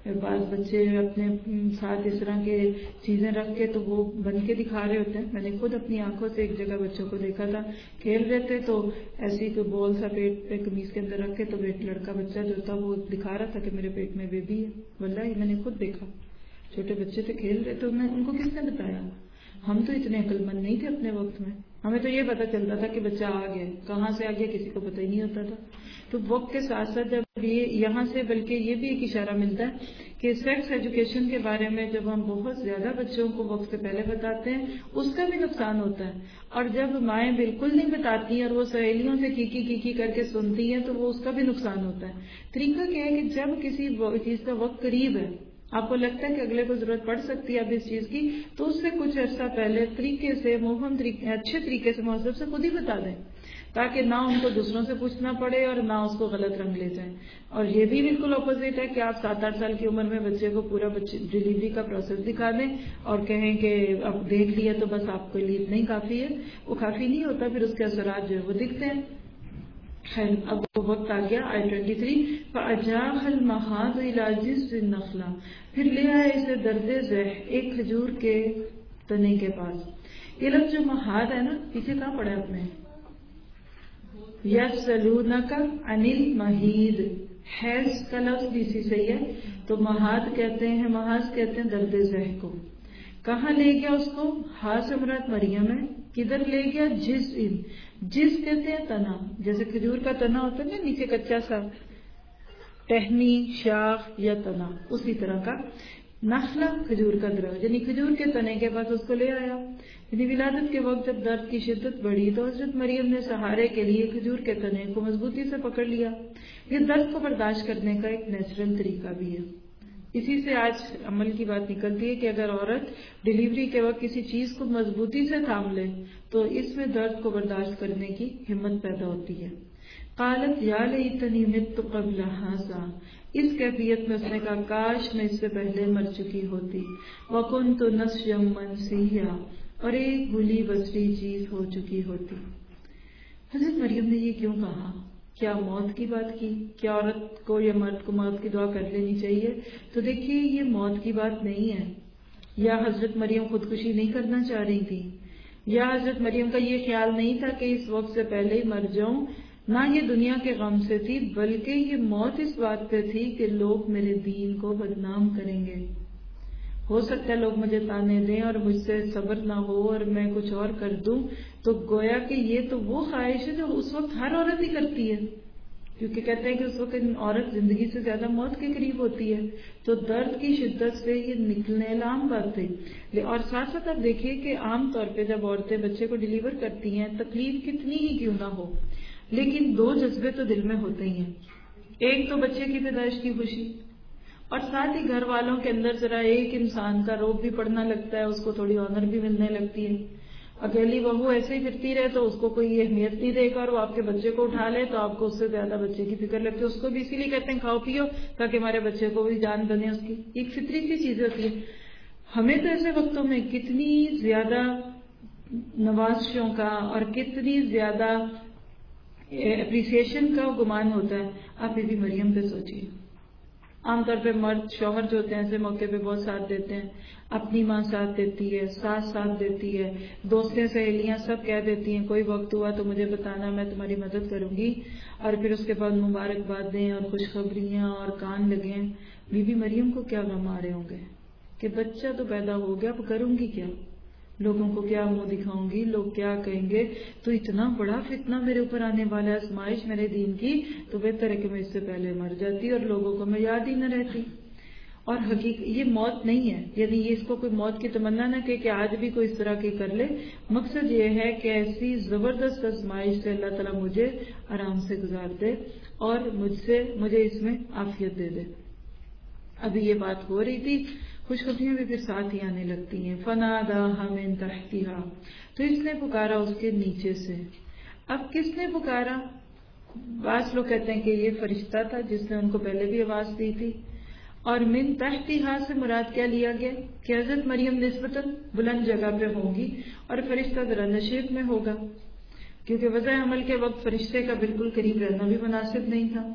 بعض بچے اپنے ساتھ اس طرح کے چیزیں رکھ کے تو وہ بن کے دکھا رہے ہوتے ہیں. میں نے خود اپنی آنکھوں سے ایک جگہ بچوں کو دیکھا تھا کھیل رہے تھے تو ایسی کوئی بول سا پیٹ پہ قمیض کے اندر رکھ کے تو ایک لڑکا بچہ جو تھا وہ دکھا رہا تھا کہ میرے پیٹ میں بیبی ہے. واللہ میں نے خود دیکھا, چھوٹے بچے تھے کھیل رہے, تو ان کو کس نے بتایا؟ ہم تو اتنے عقل مند نہیں تھے اپنے وقت میں, ہمیں تو یہ پتا چلتا تھا کہ بچہ آ گیا, کہاں سے آ گیا کسی کو پتہ ہی نہیں ہوتا تھا. تو وقت کے ساتھ ساتھ جب یہ یہاں سے بلکہ یہ بھی ایک اشارہ ملتا ہے کہ سیکس ایجوکیشن کے بارے میں جب ہم بہت زیادہ بچوں کو وقت سے پہلے بتاتے ہیں اس کا بھی نقصان ہوتا ہے, اور جب مائیں بالکل نہیں بتاتی ہیں اور وہ سہیلیوں سے کیکی کیکی کر کے سنتی ہیں تو وہ اس کا بھی نقصان ہوتا ہے. طریقہ کیا ہے کہ جب کسی چیز کا وقت قریب ہے, آپ کو لگتا ہے کہ اگلے کو ضرورت پڑ سکتی ہے اب اس چیز کی, تو اس سے کچھ عرصہ پہلے طریقے سے مہم طریقے اچھے طریقے سے مہذب سے خود ہی بتا دیں, تاکہ نہ ان کو دوسروں سے پوچھنا پڑے اور نہ اس کو غلط رنگ لے جائیں. اور یہ بھی بالکل اپوزٹ ہے کہ آپ سات آٹھ سال کی عمر میں بچے کو پورا ڈلیوری کا پروسیس دکھا دیں اور کہیں کہ اب دیکھ لیا تو بس آپ کے لیے اتنا ہی کافی ہے. وہ کافی نہیں ہوتا, پھر اس کے اثرات جو ہے وہ دکھتے ہیں. خیر, اب وہ وقت آ گیا آئی ٹوینٹی تھری فَأَجَاهَا الْمَخَاضُ إِلَىٰ جِذْعِ النَّخْلَةِ, پھر لے آئے اسے درد ذہ ایک کھجور کے تنے کے پاس. یہ لفظ جو مہاد ہے نا, پیچھے کہاں پڑا ہے اپنے, يَسْأَلُونَكَ عَنِ الْمَحِيضِ, حیض کا لفظ بھی اسی سے ہے, تو مہاد کہتے ہیں, محاذ کہتے ہیں درد ذہ کو. کہاں لے گیا اس کو؟ ہاں سے مراد مریم ہے. کدھر لے گیا؟ جس ان, جس کہتے ہیں تنا, جیسے کھجور کا تنا ہوتا ہے نا نیچے کچا سا, ٹہنی شاخ یا تنا, اسی طرح کا. نخلا کھجور کا درخت, یعنی کھجور کے تنے کے پاس اس کو لے آیا. یعنی ولادت کے وقت جب درد کی شدت بڑھی تو حضرت مریم نے سہارے کے لیے کھجور کے تنے کو مضبوطی سے پکڑ لیا. یہ درد کو برداشت کرنے کا ایک نیچرل طریقہ بھی ہے. اسی سے آج عمل کی بات نکلتی ہے کہ اگر عورت ڈیلیوری کے وقت کسی چیز کو مضبوطی سے تھام لے تو اس میں درد کو برداشت کرنے کی ہمت پیدا ہوتی ہے. قالت یا لیتنی مت قبل ھذا, اس کیفیت میں اس نے کہا کاش میں اس سے پہلے مر چکی ہوتی. وکنت نسیا منسیا, اور ایک بھولی بسری چیز ہو چکی ہوتی. حضرت مریم نے یہ کیوں کہا؟ کیا موت کی بات کی؟ کیا عورت کو یا مرد کو موت کی دعا کر لینی چاہیے؟ تو دیکھیے یہ موت کی بات نہیں ہے. یا حضرت مریم خودکشی نہیں کرنا چاہ رہی تھی, یا حضرت مریم کا یہ خیال نہیں تھا کہ اس وقت سے پہلے ہی مر جاؤں, نہ یہ دنیا کے غم سے تھی, بلکہ یہ موت اس بات پہ تھی کہ لوگ میرے دین کو بدنام کریں گے. ہو سکتا ہے لوگ مجھے تانے دیں اور مجھ سے صبر نہ ہو اور میں کچھ اور کر دوں, تو گویا کہ یہ تو وہ خواہش ہے جو اس وقت ہر عورت ہی کرتی ہے, کیونکہ کہتے ہیں کہ اس وقت عورت زندگی سے زیادہ موت کے قریب ہوتی ہے. تو درد کی شدت سے یہ نکلنے عام بات ہے. اور ساتھ ساتھ آپ دیکھیے کہ عام طور پہ جب عورتیں بچے کو ڈیلیور کرتی ہیں, تکلیف کتنی ہی کیوں نہ ہو, لیکن دو جذبے تو دل میں ہوتے ہی ہیں. ایک تو بچے کی پیدائش کی خوشی, اور ساتھ ہی گھر والوں کے اندر ذرا ایک انسان کا روب بھی پڑنے لگتا ہے, اس کو تھوڑی آنر بھی ملنے لگتی ہے. اکیلی بہو ایسے ہی پھرتی رہے تو اس کو کوئی اہمیت نہیں دے گا, اور وہ آپ کے بچے کو اٹھا لے تو آپ کو اس سے زیادہ بچے کی فکر لگتی ہے. اس کو بھی اسی لیے کہتے ہیں کھاؤ پیو تاکہ ہمارے بچے کو بھی جان بنے, اس کی ایک فطری سی چیز ہوتی ہے. ہمیں تو ایسے وقتوں میں کتنی زیادہ نوازشوں کا اور کتنی زیادہ اپریسیشن کا گمان ہوتا ہے. آپ بی بی مریم پہ سوچیے. عام طور پہ مرد شوہر جو ہوتے ہیں ایسے موقع پہ بہت ساتھ دیتے ہیں, اپنی ماں ساتھ دیتی ہے, ساس ساتھ دیتی ہے, دوستیں سہیلیاں سب کہہ دیتی ہیں کوئی وقت ہوا تو مجھے بتانا, میں تمہاری مدد کروں گی, اور پھر اس کے بعد مبارکبادیں اور خوشخبریاں اور کان لگیں. بی بی مریم کو کیا غم آ رہے ہوں گے کہ بچہ تو پیدا ہو گیا, اب کروں گی کیا, لوگوں کو کیا منہ دکھاؤں گی, لوگ کیا کہیں گے, تو اتنا بڑا فتنہ میرے اوپر آنے والا ہے, آزمائش میرے دین کی, تو بہتر ہے کہ میں اس سے پہلے مر جاتی اور لوگوں کو میں یاد ہی نہ رہتی. اور حقیقت یہ موت نہیں ہے, یعنی یہ اس کو کوئی موت کی تمنا نہ کہ, کہ آج بھی کوئی اس طرح کی کر لے. مقصد یہ ہے کہ ایسی زبردست آزمائش سے اللہ تعالیٰ مجھے آرام سے گزار دے اور مجھ سے مجھے اس میں عافیت دے دے. ابھی یہ بات ہو رہی تھی, خوشخبریاں بھی پھر ساتھ ہی آنے لگتی ہیں. فناداہا من تحتہا, تو اس نے پکارا اس کے نیچے سے. اب کس نے پکارا؟ بعض لوگ کہتے ہیں کہ یہ فرشتہ تھا جس نے ان کو پہلے بھی آواز دی تھی, اور من تحتہا سے مراد کیا لیا گیا کہ حضرت مریم نسبتاً بلند جگہ پہ ہوں گی اور فرشتہ ذرا نشیب میں ہوگا, کیونکہ وضع عمل کے وقت فرشتے کا بالکل قریب رہنا بھی مناسب نہیں تھا.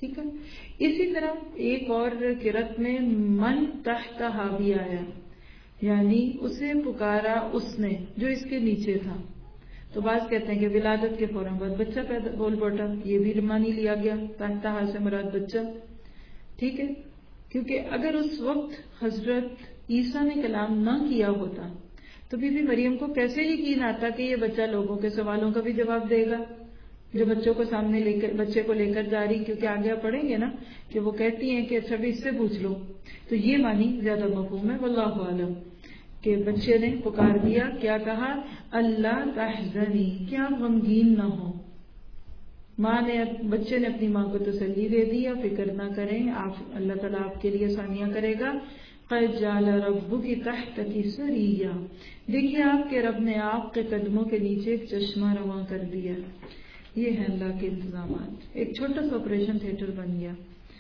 ٹھیک ہے. اسی طرح ایک اور قرأت میں من تحت حاوی آیا، یعنی اسے پکارا اس نے جو اس کے نیچے تھا. تو بعض کہتے ہیں کہ ولادت کے فوراً بعد بچہ پیدا بول پڑا، یہ بھی مانی لیا گیا، تحت ہا سے مراد بچہ. ٹھیک ہے، کیونکہ اگر اس وقت حضرت عیسیٰ نے کلام نہ کیا ہوتا تو بی بی مریم کو کیسے یقین آتا کہ یہ بچہ لوگوں کے سوالوں کا بھی جواب دے گا جو بچوں کو سامنے لے کر بچے کو لے کر جا رہی. کیونکہ آگے پڑھیں گے نا کہ وہ کہتی ہیں کہ اچھا بھی اس سے پوچھ لو. تو یہ معنی زیادہ مفہوم ہے، واللہ عالم. کہ بچے نے پکار دیا، کیا کہا؟ اللہ تحزنی، کیا غمگین نہ ہو. ماں نے بچے نے اپنی ماں کو تسلی دے دی، فکر نہ کریں، آپ اللہ تعالیٰ آپ کے لیے آسانیاں کرے گا. قد جعل ربک تحتک سریا، دیکھیے آپ کے رب نے آپ کے قدموں کے نیچے ایک چشمہ رواں کر دیا. یہ ہے اللہ کے انتظامات. ایک چھوٹا سا آپریشن تھیٹر بن گیا.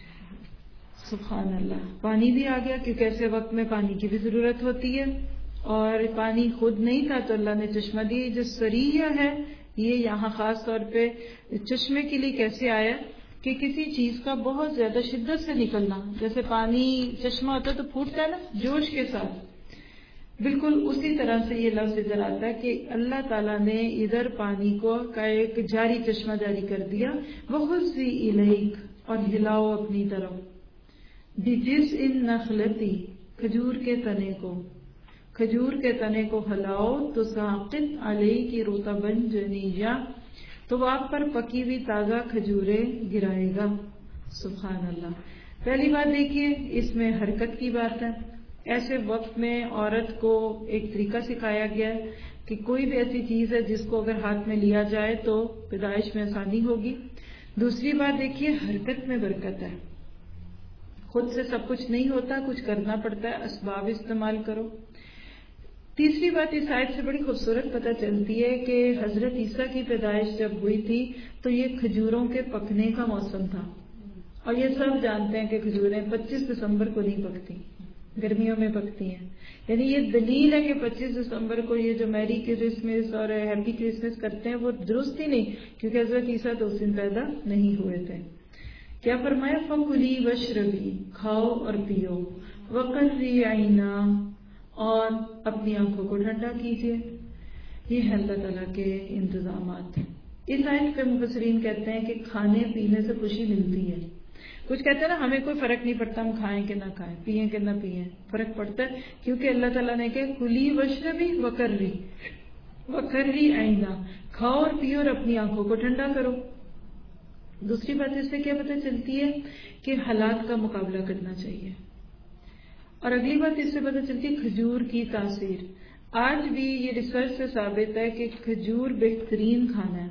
سبحان اللہ. پانی بھی آ گیا کیونکہ ایسے وقت میں پانی کی بھی ضرورت ہوتی ہے، اور پانی خود نہیں تھا تو اللہ نے چشمہ دی. جو سریہ ہے یہ یہاں خاص طور پہ چشمے کے لیے کیسے آیا کہ کسی چیز کا بہت زیادہ شدت سے نکلنا، جیسے پانی چشمہ ہوتا ہے تو پھوٹتا ہے نا جوش کے ساتھ، بالکل اسی طرح سے یہ لفظ ادھر آتا ہے کہ اللہ تعالیٰ نے ادھر پانی کو کا ایک جاری چشمہ جاری کر دیا. وَخُذِّ إِلَيْكَ، اور ہلاؤ اپنی طرف. بِجِزْءِ النَّخْلَةِ، کھجور کے تنے کو، کھجور کے تنے کو ہلاؤ. تو ساقط علیہ رطبا جنیا، تو وہ آپ پر پکی ہوئی تازہ کھجوریں گرائے گا. سبحان اللہ. پہلی بات دیکھیے اس میں حرکت کی بات ہے. ایسے وقت میں عورت کو ایک طریقہ سکھایا گیا ہے کہ کوئی بھی ایسی چیز ہے جس کو اگر ہاتھ میں لیا جائے تو پیدائش میں آسانی ہوگی. دوسری بات دیکھیے حرکت میں برکت ہے. خود سے سب کچھ نہیں ہوتا، کچھ کرنا پڑتا ہے، اسباب استعمال کرو. تیسری بات اس آیت سے بڑی خوبصورت پتہ چلتی ہے کہ حضرت عیسیٰ کی پیدائش جب ہوئی تھی تو یہ کھجوروں کے پکنے کا موسم تھا، اور یہ سب جانتے ہیں کہ کھجوریں پچیس دسمبر کو نہیں پکتی، گرمیوں میں پکتی ہیں. یعنی یہ دلیل ہے کہ پچیس دسمبر کو یہ جو میری کرسمس اور ہیپی کرسمس کرتے ہیں وہ درست ہی نہیں، کیونکہ حضرت عیسیٰ تو اس دن پیدا نہیں ہوئے تھے. کیا فرمایا؟ فَكُلِي وَاشْرَبِي، کھاؤ اور پیو. وَقَرِّي عَيْنَا، اور اپنی آنکھوں کو ٹھنڈا کیجیے. یہ ہے اللہ تعالیٰ کے انتظامات. اس آیت پہ مفسرین کہتے ہیں کہ کھانے پینے سے خوشی ملتی ہے. کچھ کہتے ہیں نا ہمیں کوئی فرق نہیں پڑتا ہم کھائیں کہ نہ کھائیں، پیئیں کہ نہ پیئیں. فرق پڑتا ہے کیونکہ اللہ تعالیٰ نے کہ کلی وشربی وقرری وقرری عینا، کھاؤ اور پیو اور اپنی آنکھوں کو ٹھنڈا کرو. دوسری بات اس سے کیا پتہ چلتی ہے کہ حالات کا مقابلہ کرنا چاہیے. اور اگلی بات اس سے پتہ چلتی ہے کھجور کی تاثیر. آج بھی یہ ریسرچ سے ثابت ہے کہ کھجور بہترین کھانا ہے،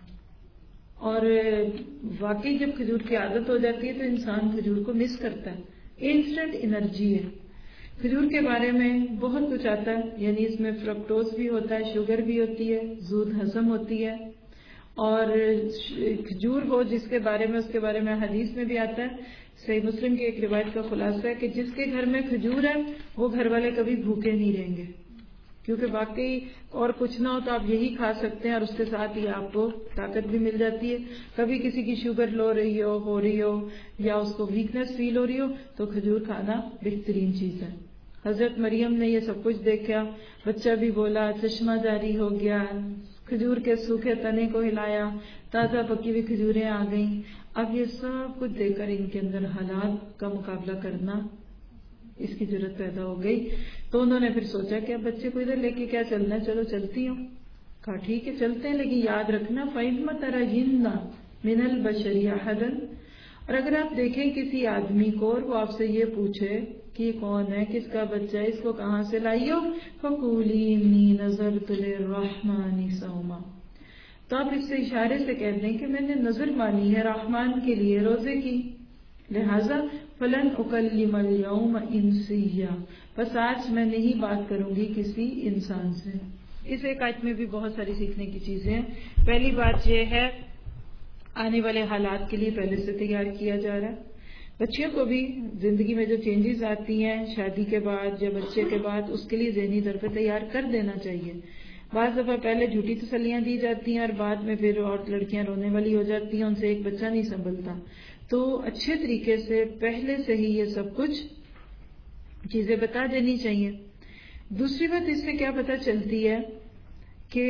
اور واقعی جب کھجور کی عادت ہو جاتی ہے تو انسان کھجور کو مس کرتا ہے. انسٹنٹ انرجی ہے. کھجور کے بارے میں بہت کچھ آتا ہے، یعنی اس میں فرکٹوز بھی ہوتا ہے، شوگر بھی ہوتی ہے، زود ہضم ہوتی ہے. اور کھجور ہو جس کے بارے میں اس کے بارے میں حدیث میں بھی آتا ہے. صحیح مسلم کی ایک روایت کا خلاصہ ہے کہ جس کے گھر میں کھجور ہے وہ گھر والے کبھی بھوکے نہیں رہیں گے، کیونکہ واقعی اور کچھ نہ ہو تو آپ یہی کھا سکتے ہیں اور اس کے ساتھ ہی آپ کو طاقت بھی مل جاتی ہے. کبھی کسی کی شوگر لو رہی ہو ہو رہی ہو یا اس کو ویکنس فیل ہو رہی ہو تو کھجور کھانا بہترین چیز ہے. حضرت مریم نے یہ سب کچھ دیکھا، بچہ بھی بولا، چشمہ جاری ہو گیا، کھجور کے سوکھے تنے کو ہلایا، تازہ پکی ہوئی کھجوریں آ گئیں. اب یہ سب کچھ دیکھ کر ان کے اندر حالات کا مقابلہ کرنا اس کی ضرورت پیدا ہو گئی. تو انہوں نے پھر سوچا کہ اب بچے کو ادھر لے کے کیا چلنا ہے، چلو چلتی ہوں. کہا ٹھیک ہے چلتے ہیں، لیکن یاد رکھنا فَإِمَّ تَرَيِنَّ مِنَ الْبَشَرِ أَحَدًا، اور اگر آپ دیکھیں کسی آدمی کو اور وہ آپ سے یہ پوچھے کہ یہ کون ہے، کس کا بچہ ہے، اس کو کہاں سے لائی ہو، فَقُولِي إِنِّي نَذَرْتُ لِلرَّحْمَنِ صَوْمًا، تو آپ اس سے اشارے سے کہہ دیں کہ میں نے نظر مانی ہے رحمان کے لیے روزے کی، لہذا فلن اکلم اليوم انسیا، بس آج میں نہیں بات کروں گی کسی انسان سے. اس ایک آیت میں بھی بہت ساری سیکھنے کی چیزیں ہیں. پہلی بات یہ ہے آنے والے حالات کے لیے پہلے سے تیار کیا جا رہا ہے. بچیوں کو بھی زندگی میں جو چینجز آتی ہیں شادی کے بعد یا بچے کے بعد اس کے لیے ذہنی طور پہ تیار کر دینا چاہیے. بعض دفعہ پہلے جھوٹی تسلیاں دی جاتی ہیں اور بعد میں پھر اور لڑکیاں رونے والی ہو جاتی ہیں، ان سے ایک بچہ نہیں سنبھلتا. تو اچھے طریقے سے پہلے سے ہی یہ سب کچھ چیزیں بتا دینی چاہیے. دوسری بات اس سے کیا پتہ چلتی ہے کہ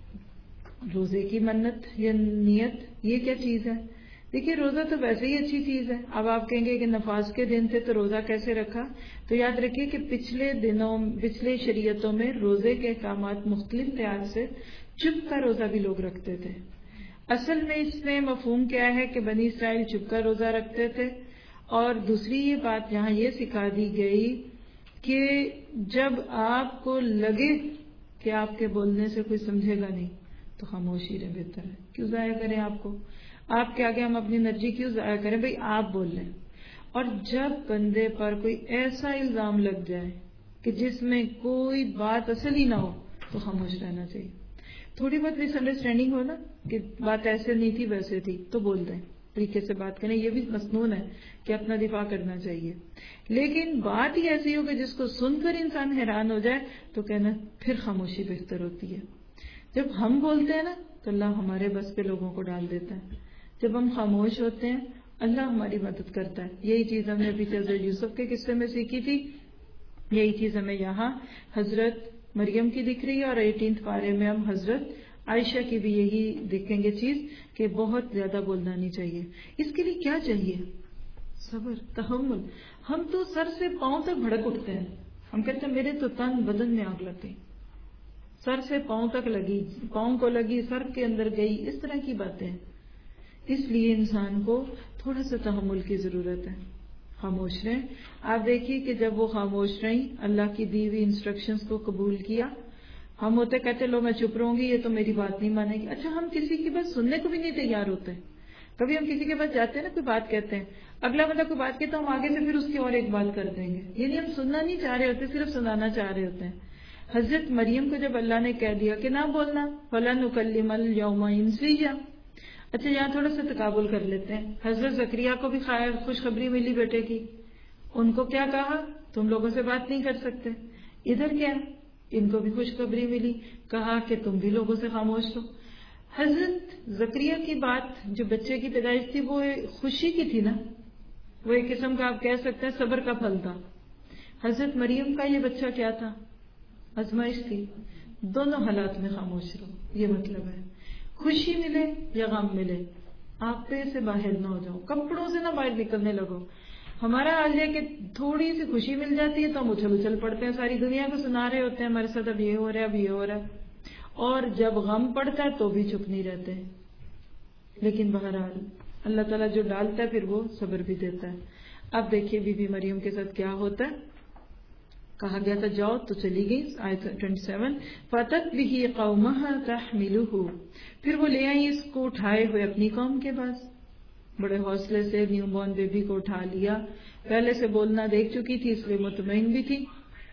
روزے کی منت یا نیت یہ کیا چیز ہے. دیکھیے روزہ تو ویسے ہی اچھی چیز ہے. اب آپ کہیں گے کہ نفاذ کے دن تھے تو روزہ کیسے رکھا, تو یاد رکھیے کہ پچھلے دنوں پچھلے شریعتوں میں روزے کے احکامات مختلف تھے. آج سے چپ کا روزہ بھی لوگ رکھتے تھے. اصل میں اس میں مفہوم کیا ہے کہ بنی اسرائیل چپ کا روزہ رکھتے تھے. اور دوسری یہ بات یہاں یہ سکھا دی گئی کہ جب آپ کو لگے کہ آپ کے بولنے سے کوئی سمجھے گا نہیں تو خاموشی رہے بہتر ہے. کیوں ضائع کریں آپ کو, آپ کے آگے ہم اپنی انرجی کیوں ضائع کریں, بھئی آپ بول لیں. اور جب بندے پر کوئی ایسا الزام لگ جائے کہ جس میں کوئی بات اصل ہی نہ ہو تو خاموش رہنا چاہیے. تھوڑی بہت مس انڈرسٹینڈنگ ہو نا کہ بات ایسے نہیں تھی ویسے تھی تو بول دیں, طریقے سے بات کریں. یہ بھی مسنون ہے کہ اپنا دفاع کرنا چاہیے. لیکن بات ہی ایسی ہو کہ جس کو سن کر انسان حیران ہو جائے تو کہنا پھر خاموشی بہتر ہوتی ہے. جب ہم بولتے ہیں نا تو اللہ ہمارے بس پہ لوگوں کو ڈال دیتا ہے. جب ہم خاموش ہوتے ہیں اللہ ہماری مدد کرتا ہے. یہی چیز ہم نے ابھی حضرت یوسف کے قصے میں سیکھی تھی, یہی چیز ہمیں یہاں حضرت مریم کی دکھ رہی ہے. اور ایٹینتھ پارے میں ہم حضرت عائشہ کی بھی یہی دیکھیں گے چیز کہ بہت زیادہ بولنا نہیں چاہیے. اس کے لیے کیا چاہیے؟ صبر, تحمل. ہم تو سر سے پاؤں تک بھڑک اٹھتے ہیں. ہم کہتے ہیں میرے تو تن بدن میں آگ لگ گئی, سر سے پاؤں تک لگی, پاؤں کو لگی, سر کے اندر گئی, اس طرح کی باتیں. اس لیے انسان کو تھوڑا سا تحمل کی ضرورت ہے. خاموش رہیں. آپ دیکھیے کہ جب وہ خاموش رہیں, اللہ کی دی ہوئی انسٹرکشنز کو قبول کیا. ہم ہوتے کہتے لو میں چپ رہوں گی, یہ تو میری بات نہیں مانے گی. اچھا ہم کسی کی بات سننے کو بھی نہیں تیار ہوتے. کبھی ہم کسی کے پاس جاتے ہیں نا, کوئی بات کہتے ہیں, اگلا بندہ کوئی بات کہتا ہے, ہم آگے سے پھر اس کی اور ایک بات کر دیں گے. یعنی ہم سننا نہیں چاہ رہے ہوتے, صرف سنانا چاہ رہے ہوتے ہیں. حضرت مریم کو جب اللہ نے کہہ دیا کہ نہ بولنا, فَلَا نُكَلِّمَ الْيَوْمَ إِنسِيًّا, اچھا یہاں تھوڑا سا تقابل کر لیتے ہیں. حضرت زکریا کو بھی خوشخبری ملی بیٹے کی, ان کو کیا کہا, تم لوگوں سے بات نہیں کر سکتے. ادھر کیا, ان کو بھی خوشخبری ملی, کہا کہ تم بھی لوگوں سے خاموش ہو. حضرت زکریا کی بات جو بچے کی پیدائش تھی وہ خوشی کی تھی نا, وہ ایک قسم کا آپ کہہ سکتے ہیں صبر کا پھل تھا. حضرت مریم کا یہ بچہ کیا تھا, آزمائش تھی. دونوں حالات میں خاموش رہو, یہ مطلب ہے. خوشی ملے یا غم ملے, آپ پہ سے باہر نہ ہو جاؤ, کپڑوں سے نہ باہر نکلنے لگو. ہمارا حال ہے کہ تھوڑی سی خوشی مل جاتی ہے تو ہم اچھل اچھل پڑتے ہیں, ساری دنیا کو سنا رہے ہوتے ہیں ہمارے ساتھ اب یہ ہو رہا ہے, اب یہ ہو رہا ہے. اور جب غم پڑتا ہے تو بھی چپ نہیں رہتے. لیکن بہرحال اللہ تعالیٰ جو ڈالتا ہے پھر وہ صبر بھی دیتا ہے. اب دیکھیے بی بی مریم کے ساتھ کیا ہوتا ہے. کہا گیا تھا جاؤ تو چلی گئی. آیت سیئیس, فَأَتَتْ بِهِ قَوْمَهَا تَحْمِلُهُ, پھر وہ لے آئی اس کو اٹھائے ہوئے اپنی قوم کے پاس. بڑے حوصلے سے نیو بورن بیبی کو اٹھا لیا. پہلے سے بولنا دیکھ چکی تھی اس لیے مطمئن بھی تھی,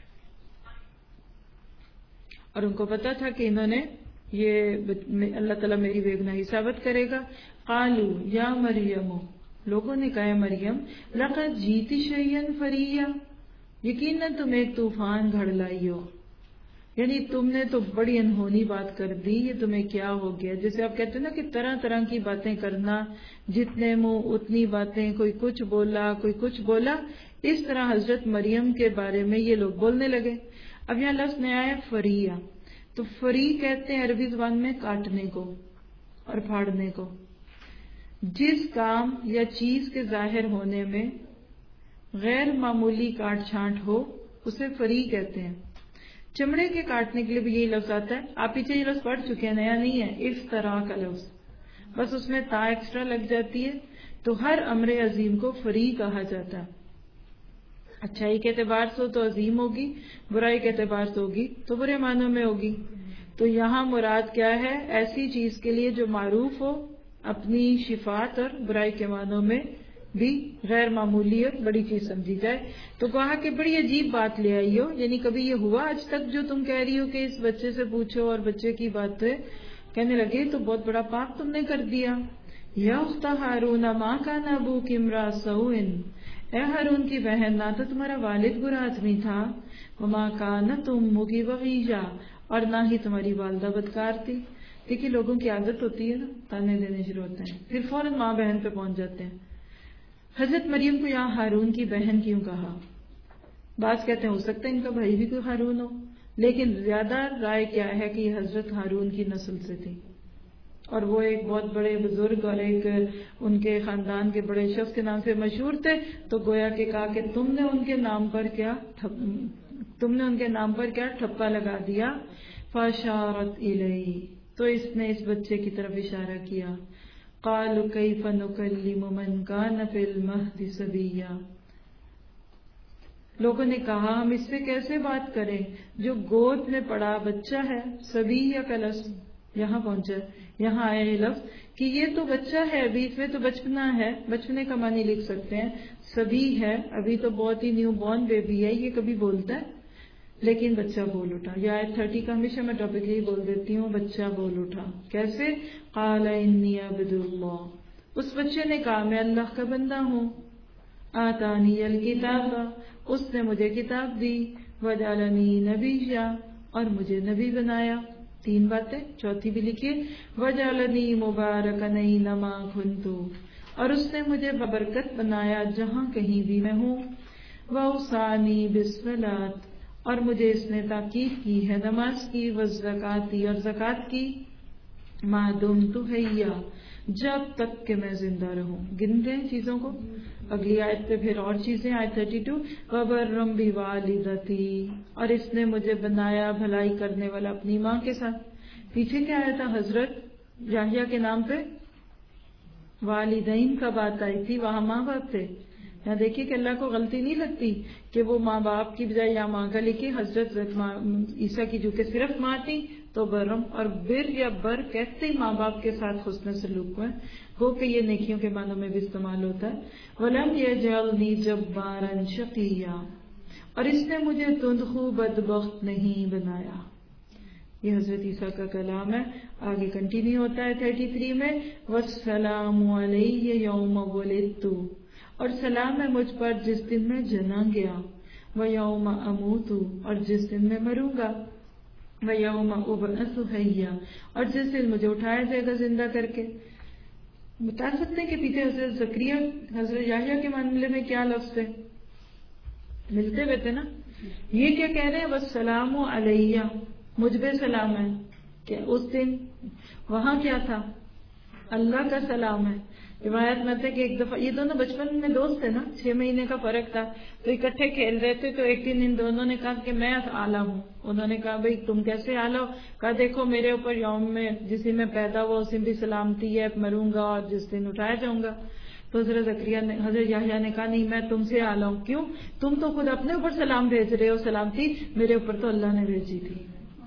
اور ان کو پتا تھا کہ انہوں نے یہ اللہ تعالیٰ میری بے گناہی ثابت کرے گا. قالوا یا مریم, لوگوں نے کہا مریم, لقد جیتی شیئا فریا, یقیناً تم ایک طوفان گھڑ لائی ہو. یعنی تم نے تو بڑی انہونی بات کر دی, یہ تمہیں کیا ہو گیا. جیسے آپ کہتے ہیں نا کہ طرح طرح کی باتیں کرنا, جتنے منہ اتنی باتیں, کوئی کچھ بولا کوئی کچھ بولا. اس طرح حضرت مریم کے بارے میں یہ لوگ بولنے لگے. اب یہاں لفظ نیا ہے فریا. تو فری کہتے ہیں عربی زبان میں کاٹنے کو اور پھاڑنے کو. جس کام یا چیز کے ظاہر ہونے میں غیر معمولی کاٹ چھانٹ ہو اسے فری کہتے ہیں. چمڑے کے کاٹنے کے لیے بھی یہی لفظ آتا ہے. آپ پیچھے یہ لفظ پڑھ چکے ہیں, نیا نہیں ہے. اس طرح کا لفظ, بس اس میں تا ایکسٹرا لگ جاتی ہے. تو ہر امر عظیم کو فری کہا جاتا ہے. اچھائی کے اعتبار سے تو عظیم ہوگی, برائی کے اعتبار سے ہوگی تو برے معنوں میں ہوگی. تو یہاں مراد کیا ہے, ایسی چیز کے لیے جو معروف ہو, اپنی شفاعت اور برائی کے معنوں میں بھی غیر معمولی اور بڑی چیز سمجھی جائے. تو کہا کہ بڑی عجیب بات لے آئی ہو, یعنی کبھی یہ ہوا آج تک جو تم کہہ رہی ہو کہ اس بچے سے پوچھو اور بچے کی بات کہنے لگے, تو بہت بڑا پاپ تم نے کر دیا. یا اخت ہارون ما کان ابوک امرأ سوء, اے ہارون کی بہن نہ تو تمہارا والد برا آدمی تھا, وما کانت امک بغیہ, اور نہ ہی تمہاری والدہ بدکار تھی. دیکھیے لوگوں کی عادت ہوتی ہے نا, تانے دینے شروع ہوتے ہیں, پھر فوراً ماں بہن پہ پہنچ جاتے ہیں. حضرت مریم کو یہاں ہارون کی بہن کیوں کہا؟ بعض کہتے ہیں ہو سکتا ہے ان کا بھائی بھی کوئی ہارون ہو، لیکن زیادہ رائے کیا ہے کہ یہ حضرت ہارون کی نسل سے تھی، اور وہ ایک بہت بڑے بزرگ اور ایک ان کے خاندان کے بڑے شخص کے نام سے مشہور تھے، تو گویا کہ کہا کہ تم نے ان کے نام پر کیا تم نے ان کے نام پر کیا ٹھپا لگا دیا. فاشارت الیہ، تو اس نے اس بچے کی طرف اشارہ کیا. قالوا کیف نکلم من کان فی المہد صبیا، لوگوں نے کہا ہم اس سے کیسے بات کریں جو گود میں پڑا بچہ ہے. صبیہ کا لفظ یہاں پہنچا، یہاں آیا یہ لفظ کہ یہ تو بچہ ہے، ابھی اس میں تو بچپنا ہے، بچپنے کا معنی لکھ سکتے ہیں. سبی ہے، ابھی تو بہت ہی نیو بورن بیبی ہے، یہ کبھی بولتا ہے، لیکن بچہ بول اٹھا. یہ آیت تھرٹی کا ہمیشہ میں ٹاپک یہی بول دیتی ہوں، بچہ بول اٹھا. کیسے؟ قال انی عبد اللہ، اس بچے نے کہا میں اللہ کا بندہ ہوں. آتانی الکتاب، اس نے مجھے کتاب دی. وجعلنی نبیا، اور مجھے نبی بنایا. تین باتیں، چوتھی بھی لکھیے. وجعلنی مبارکا اینما کنت، اور اس نے مجھے ببرکت بنایا جہاں کہیں بھی میں ہوں. واوصانی بالصلاۃ، اور مجھے اس نے تاکید کی ہے نماز کی. والزکاۃ، اور زکوٰۃ کی. ما دمت حیا، جب تک کہ میں زندہ رہوں. گنتے ہیں چیزوں کو. اگلی آیت پہ پھر اور چیزیں، آیت تھرٹی ٹو. وبرم بوالدتی، اور اس نے مجھے بنایا بھلائی کرنے والا اپنی ماں کے ساتھ. پیچھے کیا آیا تھا؟ حضرت یحییٰ کے نام پہ والدین کا بات آئی تھی، وہاں ماں باپ تھے. یہاں دیکھیے کہ اللہ کو غلطی نہیں لگتی کہ وہ ماں باپ کی بجائے یا ماں کا لکھے. حضرت عیسیٰ کی جو کہ صرف ماں تھی تو برم، اور بر یا بر کہتے ہی ماں باپ کے ساتھ حسن سلوک ہے، وہ کہ یہ نیکیوں کے معنوں میں بھی استعمال ہوتا ہے. وَلَمْ يَجْعَلْنِي جَبَّارًا شَقِيًّا، اور اس نے مجھے تندخو بدبخت نہیں بنایا. یہ حضرت عیسیٰ کا کلام ہے. آگے کنٹینیو ہوتا ہے تھرٹی تھری میں. وَالسَّلَامُ عَلَيَّ يَوْمَ وُلِدتُّ، اور سلام ہے مجھ پر جس دن میں جنا گیا. وَيَوْمَ أَمُوتُ، اور جس دن میں مروں گا. وَيَوْمَ أُبْعَثُ حَيًّا، اور جس دن مجھے اٹھایا جائے گا زندہ کر کے. بتا سکتے ہیں کہ پیچھے حضرت زکریا حضرت یحییٰ کے معاملے میں کیا لفظ تھے؟ ملتے ہوئے تھے نا. یہ کیا کہہ رہے ہیں؟ وَالسَّلَامُ عَلَيَّ، مجھ پہ سلام ہے. کہ اس دن وہاں کیا تھا؟ اللہ کا سلام ہے. روایت میں تھے کہ ایک دفعہ یہ دونوں بچپن میں دوست تھے نا، چھ مہینے کا فرق تھا، تو اکٹھے کھیل رہے تھے. تو ایک دن ان دونوں نے کہا کہ میں اعلیٰ ہوں. انہوں نے کہا بھئی تم کیسے اعلیٰ ہو؟ کہا دیکھو میرے اوپر یوم میں جس دن میں پیدا ہوا اس دن بھی سلامتی ہے، مروں گا اور جس دن اٹھایا جاؤں گا. تو حضرت زکریا نے حضرت یحییٰ نے کہا نہیں، میں تم سے اعلیٰ ہوں. کیوں؟ تم تو خود اپنے اوپر سلام بھیج رہے ہو، سلامتی میرے اوپر تو اللہ نے بھیجی تھی.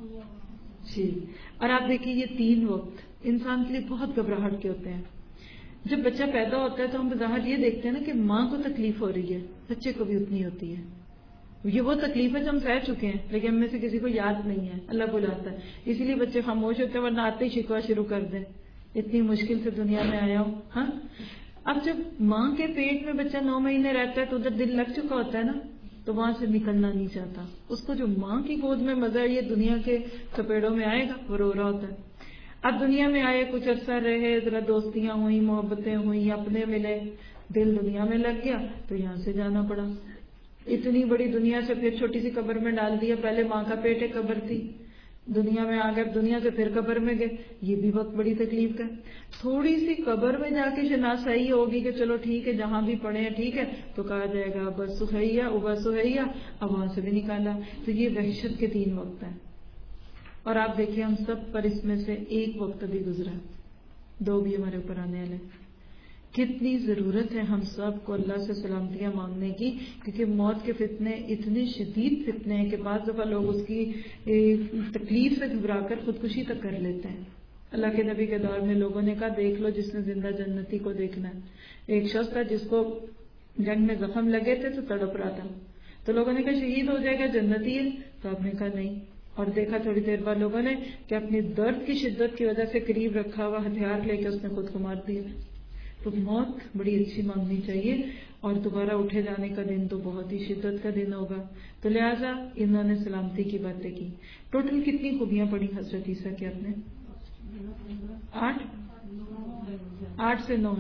جی. اور آپ دیکھیے یہ تین وقت انسان کے لیے بہت گھبراہٹ کے ہوتے ہیں. جب بچہ پیدا ہوتا ہے تو ہم بظاہر یہ دیکھتے ہیں نا کہ ماں کو تکلیف ہو رہی ہے، بچے کو بھی اتنی ہوتی ہے. یہ وہ تکلیف ہے جو ہم سہ چکے ہیں لیکن ہم میں سے کسی کو یاد نہیں ہے. اللہ بلاتا ہے، اسی لیے بچے خاموش ہوتے ہیں، ورنہ آتے ہی شکوہ شروع کر دیں اتنی مشکل سے دنیا میں آیا ہوں. ہاں، اب جب ماں کے پیٹ میں بچہ نو مہینے رہتا ہے تو ادھر دل لگ چکا ہوتا ہے نا، تو وہاں سے نکلنا نہیں چاہتا. اس کو جو ماں کی گود میں مزہ ہے یہ دنیا کے چپیڑوں میں آئے گا، وہ رو رہا ہوتا ہے. اب دنیا میں آئے، کچھ عرصہ رہے، ذرا دوستیاں ہوئیں، محبتیں ہوئیں، اپنے ملے، دل دنیا میں لگ گیا تو یہاں سے جانا پڑا. اتنی بڑی دنیا سے پھر چھوٹی سی قبر میں ڈال دیا. پہلے ماں کا پیٹ ایک قبر تھی، دنیا میں آ گئے، دنیا سے پھر قبر میں گئے. یہ بھی بہت بڑی تکلیف کا. تھوڑی سی قبر میں جا کے شناسائی ہوگی کہ چلو ٹھیک ہے جہاں بھی پڑے ہیں ٹھیک ہے، تو کہا جائے گا بس سہیا ابا سہیا، اب وہاں سے بھی نکالا. تو یہ وحشت کے تین وقت ہیں. اور آپ دیکھیں ہم سب پر اس میں سے ایک وقت بھی گزرا، دو بھی ہمارے اوپر آنے والے. کتنی ضرورت ہے ہم سب کو اللہ سے سلامتیاں مانگنے کی، کیونکہ موت کے فتنے اتنے شدید فتنے ہیں کہ بعض دفعہ لوگ اس کی تکلیف سے گھبرا کر خودکشی تک کر لیتے ہیں. اللہ کے نبی کے دور میں لوگوں نے کہا دیکھ لو جس نے زندہ جنتی کو دیکھنا ہے. ایک شخص تھا جس کو جنگ میں زخم لگے تھے تو تڑپ رہا تھا، تو لوگوں نے کہا شہید ہو جائے گا، جنتی ہے. تو آپ نے کہا نہیں، اور دیکھا تھوڑی دیر بعد لوگوں نے کہ اپنی درد کی شدت کی وجہ سے قریب رکھا ہوا ہتھیار لے کے اس نے خود کو مار دیا. تو موت بڑی اچھی مانگنی چاہیے، اور دوبارہ اٹھے جانے کا دن تو بہت ہی شدت کا دن ہوگا. تو لہٰذا انہوں نے سلامتی کی باتیں کی. ٹوٹل کتنی خوبیاں پڑھی حضرت عیسیٰ کی؟ آپ نے آٹھ آٹھ سے نو ہے.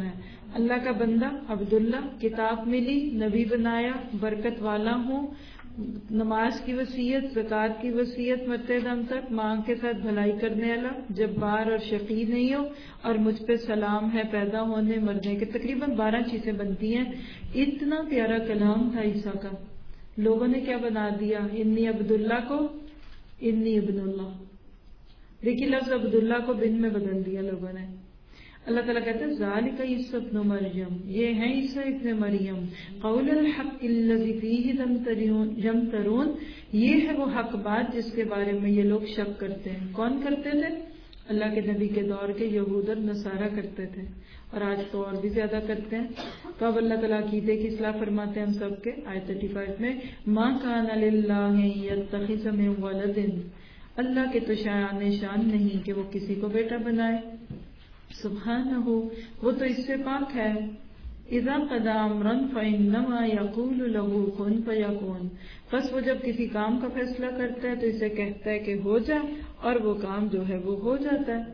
اللہ کا بندہ عبداللہ، کتاب ملی، نبی بنایا، برکت والا ہوں، نماز کی وصیت، زکوٰۃ کی وصیت مرتے دم تک، ماں کے ساتھ بھلائی کرنے والا، جبار اور شقی نہیں ہو، اور مجھ پہ سلام ہے پیدا ہونے مرنے کے. تقریباً بارہ چیزیں بنتی ہیں. اتنا پیارا کلام تھا عیسیٰ کا. لوگوں نے کیا بنا دیا؟ انی عبداللہ کو انی ابن اللہ. دیکھیے لفظ عبداللہ کو بن میں بدل دیا لوگوں نے. اللہ تعالیٰ کہتے ہیں ذالک عیسی ابن مریم، یہ ہے عیسیٰ ابن مریم، قول الحق الذی فیہ یمترون، یہ ہے وہ حق بات جس کے بارے میں یہ لوگ شک کرتے ہیں. کون کرتے تھے؟ اللہ کے نبی کے دور کے یہود اور نصارہ کرتے تھے، اور آج تو اور بھی زیادہ کرتے ہیں. تو اب اللہ تعالیٰ عقیدے کی اصلاح فرماتے ہیں ہم سب کے. آیت تھرٹی فائیو میں ما کان للہ یتخذ من ولد، اللہ کے تو شان شان نہیں کہ وہ کسی کو بیٹا بنائے. سبحانہ، وہ تو اس سے پاک ہے. اذا قضى امرا فانما يقول له كن فيكون، بس وہ جب کسی کام کا فیصلہ کرتا ہے تو اسے کہتا ہے کہ ہو جا، اور وہ کام جو ہے وہ ہو جاتا ہے.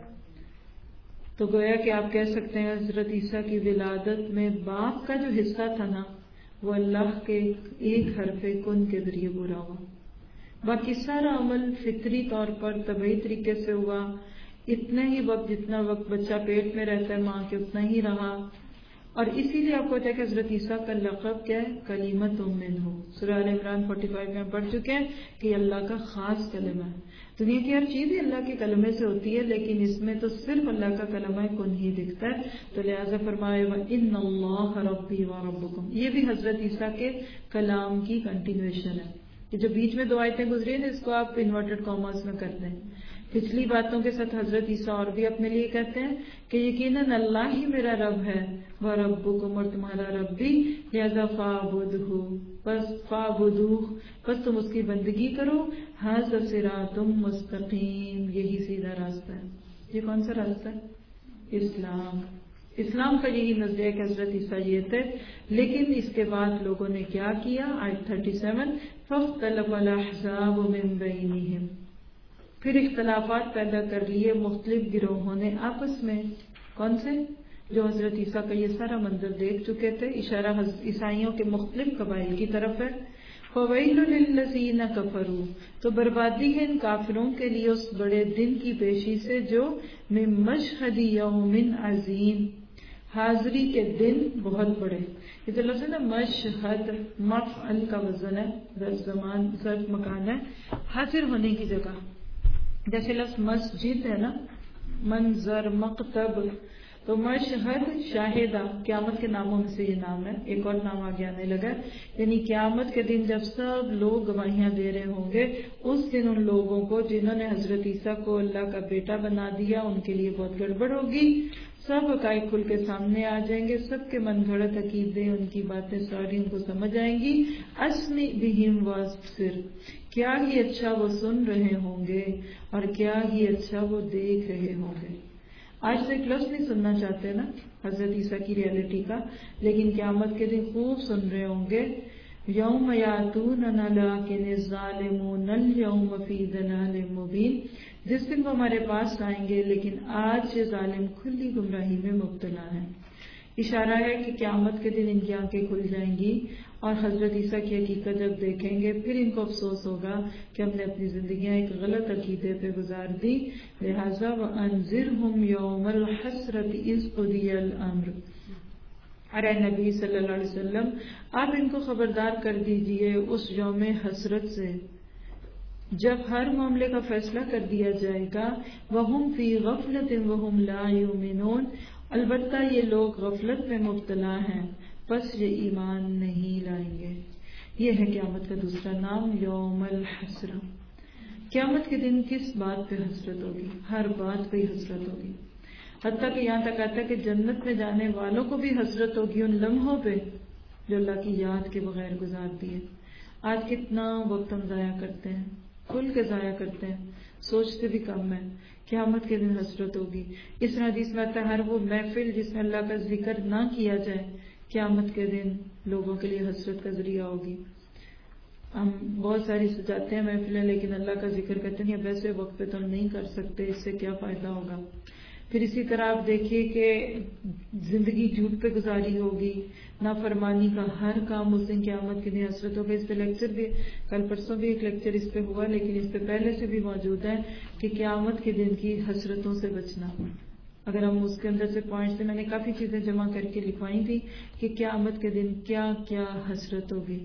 تو گویا کہ آپ کہہ سکتے ہیں حضرت عیسیٰ کی ولادت میں باپ کا جو حصہ تھا نا، وہ اللہ کے ایک حرف کن کے ذریعے پورا ہوا. باقی سارا عمل فطری طور پر طبعی طریقے سے ہوا. اتنا ہی وقت جتنا وقت بچہ پیٹ میں رہتا ہے ماں کے اتنا ہی رہا. اور اسی لیے آپ کو کہ حضرت عیسیٰ کا لقب کیا ہے؟ کلیمۃ منہ. سورہ آل عمران فورٹی فائیو میں پڑھ چکے ہیں کہ یہ اللہ کا خاص کلمہ ہے. دنیا کی ہر چیز ہی اللہ کے کلمے سے ہوتی ہے، لیکن اس میں تو صرف اللہ کا کلمہ کن ہی دکھتا ہے. تو لہٰذا فرمائے وَإِنَّ اللَّهَ رَبِّي وَرَبُّكُمْ، یہ بھی حضرت عیسیٰ کے کلام کی کنٹینویشن ہے. کہ جو بیچ میں دو آیتیں گزری ہیں اس کو آپ انورٹڈ کاماز میں کر دیں. پچھلی باتوں کے ساتھ حضرت عیسیٰ اور بھی اپنے لیے کہتے ہیں کہ یقیناً اللہ ہی میرا رب ہے، وَرَبُّكُمْ، اور تمہارا رب بھی، لہذا فَاعْبُدْهُ، بس فَاعْبُدُوهُ، بس تم اس کی بندگی کرو. ھذا صراط مستقیم، یہی سیدھا راستہ ہے. یہ کون سا راستہ ہے؟ اسلام. اسلام کا یہی نظریہ کہ حضرت عیسیٰ یہ تھے. لیکن اس کے بعد لوگوں نے کیا کیا؟ آیت تھرٹی سیون فَاخْتَلَفَ الْأَحْزَابُ مِنْ بَيْنِهِمْ، پھر اختلافات پیدا کر لیے مختلف گروہوں نے آپس میں. کون سے؟ جو حضرت عیسیٰ کا یہ سارا منظر دیکھ چکے تھے. اشارہ عیسائیوں کے مختلف قبائل کی طرف ہے. فَوَيْلٌ لِلَّذِينَ كَفَرُوا، تو بربادی ہے ان کافروں کے لیے اس بڑے دن کی پیشی سے جو مِن مَشْهَدِ يَوْمٍ عَظِيمٍ، حاضری کے دن بہت بڑے. یہ جو لفظ ہے نا مشہد، مفعل کا وزن ہے، ظرف زمان ظرف مکان ہے، حاضر ہونے کی جگہ. جیسے لفظ مسجد ہے نا، منظر، مکتب، تو مشہد شاہدہ قیامت کے ناموں میں سے یہ نام ہے. ایک اور نام آگے آنے لگا، یعنی قیامت کے دن جب سب لوگ گواہیاں دے رہے ہوں گے، اس دن ان لوگوں کو جنہوں نے حضرت عیسیٰ کو اللہ کا بیٹا بنا دیا ان کے لیے بہت گڑبڑ ہوگی. سب حقائق کھل کے سامنے آ جائیں گے، سب کے من گھڑت عقیدے، ان کی باتیں ساری ان کو سمجھ آئیں گی. اسمع بہم وابصر، کیا ہی اچھا وہ سن رہے ہوں گے اور کیا ہی اچھا وہ دیکھ رہے ہوں گے. آج تو ایک لفظ نہیں سننا چاہتے نا حضرت عیسیٰ کی ریالٹی کا، لیکن قیامت کے دن خوب سن رہے ہوں گے. یوم یاتوننا لکن الظالمون الیوم فی ضلال مبین، جس دن وہ ہمارے پاس آئیں گے لیکن آج یہ ظالم کھلی گمراہی میں مبتلا ہیں. اشارہ ہے کہ قیامت کے دن ان کی آنکھیں کھل جائیں گی اور حضرت عیسیٰ کی حقیقت جب دیکھیں گے پھر ان کو افسوس ہوگا کہ ہم نے اپنی زندگیاں ایک غلط عقیدے پہ گزار دی. لہٰذا وَأَنذِرْهُمْ يَوْمَ الْحَسْرَةِ إِذْ قُضِيَ الْأَمْرُ، ارے نبی صلی اللہ علیہ وسلم آپ ان کو خبردار کر دیجئے اس یوم حسرت سے جب ہر معاملے کا فیصلہ کر دیا جائے گا. وَهُمْ فِي غَفْلَةٍ وَهُمْ لَا يُؤْمِنُونَ، البتہ یہ لوگ غفلت میں مبتلا ہیں بس یہ ایمان نہیں لائیں گے. یہ ہے قیامت کا دوسرا نام، یوم الحسرہ. قیامت کے دن کس بات پہ حسرت ہوگی؟ ہر بات پہ حسرت ہوگی. حتیٰ کہ یہاں تک آتا ہے کہ جنت میں جانے والوں کو بھی حسرت ہوگی ان لمحوں پہ جو اللہ کی یاد کے بغیر گزارتی ہے. آج کتنا وقت ہم ضائع کرتے ہیں، کھل کے ضائع کرتے ہیں، سوچتے بھی کم ہے. قیامت کے دن حسرت ہوگی. اس حدیث میں آتا ہے ہر وہ محفل جس میں اللہ کا ذکر نہ کیا جائے قیامت کے دن لوگوں کے لیے حسرت کا ذریعہ ہوگی. ہم بہت ساری سجاتے ہیں محفلیں لیکن اللہ کا ذکر کرتے ہیں ویسے وقت پہ تو ہم نہیں کر سکتے، اس سے کیا فائدہ ہوگا. پھر اسی طرح آپ دیکھیے کہ زندگی جھوٹ پہ گزاری ہوگی، نافرمانی کا ہر کام اس دن قیامت کے دن حسرت ہوگا. اس پہ لیکچر بھی کل پرسوں بھی ایک لیکچر اس پہ ہوا، لیکن اس پہ پہلے سے بھی موجود ہے کہ قیامت کے دن کی حسرتوں سے بچنا. اگر ہم اس کے اندر سے پوائنٹس سے میں نے کافی چیزیں جمع کر کے لکھوائی تھی کہ قیامت کے دن کیا کیا حسرت ہوگی.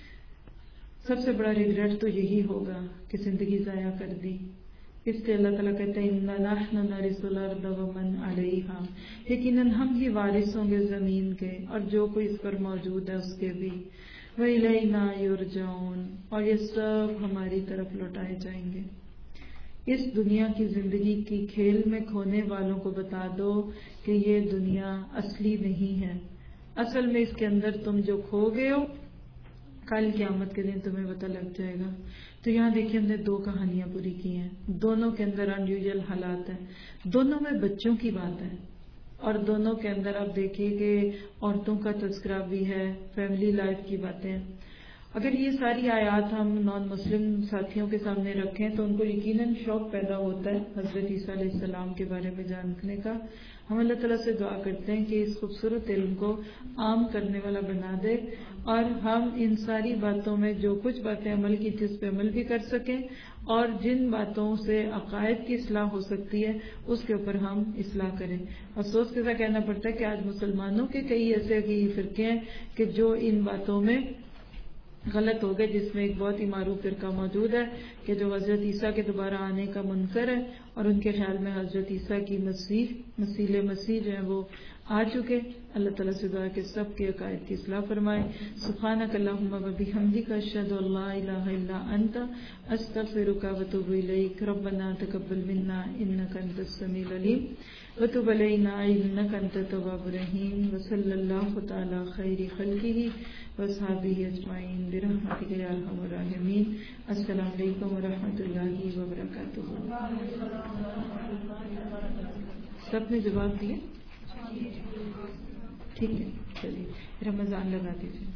سب سے بڑا ریگریٹ تو یہی ہوگا کہ زندگی ضائع کر دی. اس لیے اللہ تعالیٰ کہتے ہیں اِنَّا نَحْنُ نَرِثُ الْأَرْضَ وَمَنْ عَلَيْهَا، یقیناً ہم ہی وارث ہوں گے زمین کے اور جو کوئی اس پر موجود ہے اس کے بھی. وَإِلَيْنَا يُرْجَعُونَ، اور یہ سب ہماری طرف لوٹائے جائیں گے. اس دنیا کی زندگی کی کھیل میں کھونے والوں کو بتا دو کہ یہ دنیا اصلی نہیں ہے. اصل میں اس کے اندر تم جو کھو گئے ہو کل قیامت کے دن تمہیں پتہ لگ جائے گا. تو یہاں دیکھیے ہم نے دو کہانیاں پوری کی ہیں، دونوں کے اندر ان یوزل حالات ہیں، دونوں میں بچوں کی بات ہے، اور دونوں کے اندر آپ دیکھیے کہ عورتوں کا تذکرہ بھی ہے، فیملی لائف کی باتیں. اگر یہ ساری آیات ہم نان مسلم ساتھیوں کے سامنے رکھیں تو ان کو یقیناً شوق پیدا ہوتا ہے حضرت عیسیٰ علیہ السلام کے بارے میں جاننے کا. ہم اللہ تعالیٰ سے دعا کرتے ہیں کہ اس خوبصورت علم کو عام کرنے والا بنا دے، اور ہم ان ساری باتوں میں جو کچھ باتیں عمل کی تھی اس پہ عمل بھی کر سکیں، اور جن باتوں سے عقائد کی اصلاح ہو سکتی ہے اس کے اوپر ہم اصلاح کریں. افسوس کے ساتھ کہنا پڑتا ہے کہ آج مسلمانوں کے کئی ایسے عقیدی فرقے ہیں کہ جو ان باتوں میں غلط ہو گئے، جس میں ایک بہت ہی معروف فرقہ موجود ہے کہ جو حضرت عیسیٰ کے دوبارہ آنے کا منکر ہے، اور ان کے خیال میں حضرت عیسیٰ کی مسیح مسیح مسیح جو ہیں وہ آ چکے. اللہ تعالیٰ سے دعا کہ سب کے عقائد کی اصلاح فرمائے. سبحانک اللہم و بحمدک اشہد ان لا الہ الا انت استغفرک و اتوب الیک. ربنا تقبل منا انک انت السمیع العلیم وتب علینا انک انت التواب الرحیم. وصلی اللہ تعالی خیر خلقہ واصحابہ اجمعین برحمتک یا ارحم الراحمین. السلام علیکم ورحمۃ اللہ وبرکاتہ. سب نے جواب دیے؟ ٹھیک ہے، چلیے رمضان لگا دیجیے.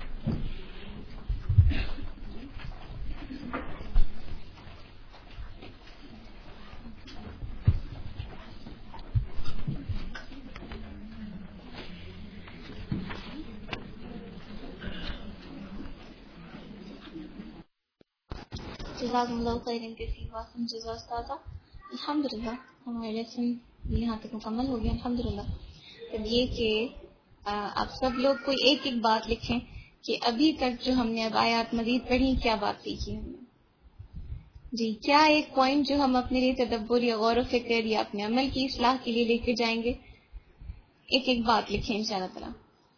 جزاک اللہ خیرن کثیر. واقعی جزا استاذہ. الحمدللہ ہمارے لیسن یہاں تک مکمل ہو گیا الحمدللہ. اب یہ کہ آپ سب لوگ کوئی ایک ایک بات لکھیں کہ ابھی تک جو ہم نے اب آیات مزید پڑھی کیا بات سیکھی ہم نے. جی کیا ایک پوائنٹ جو ہم اپنے لیے تدبر یا غور و فکر یا اپنے عمل کی اصلاح کے لیے لے کے جائیں گے. ایک ایک بات لکھیں انشاءاللہ تعالی.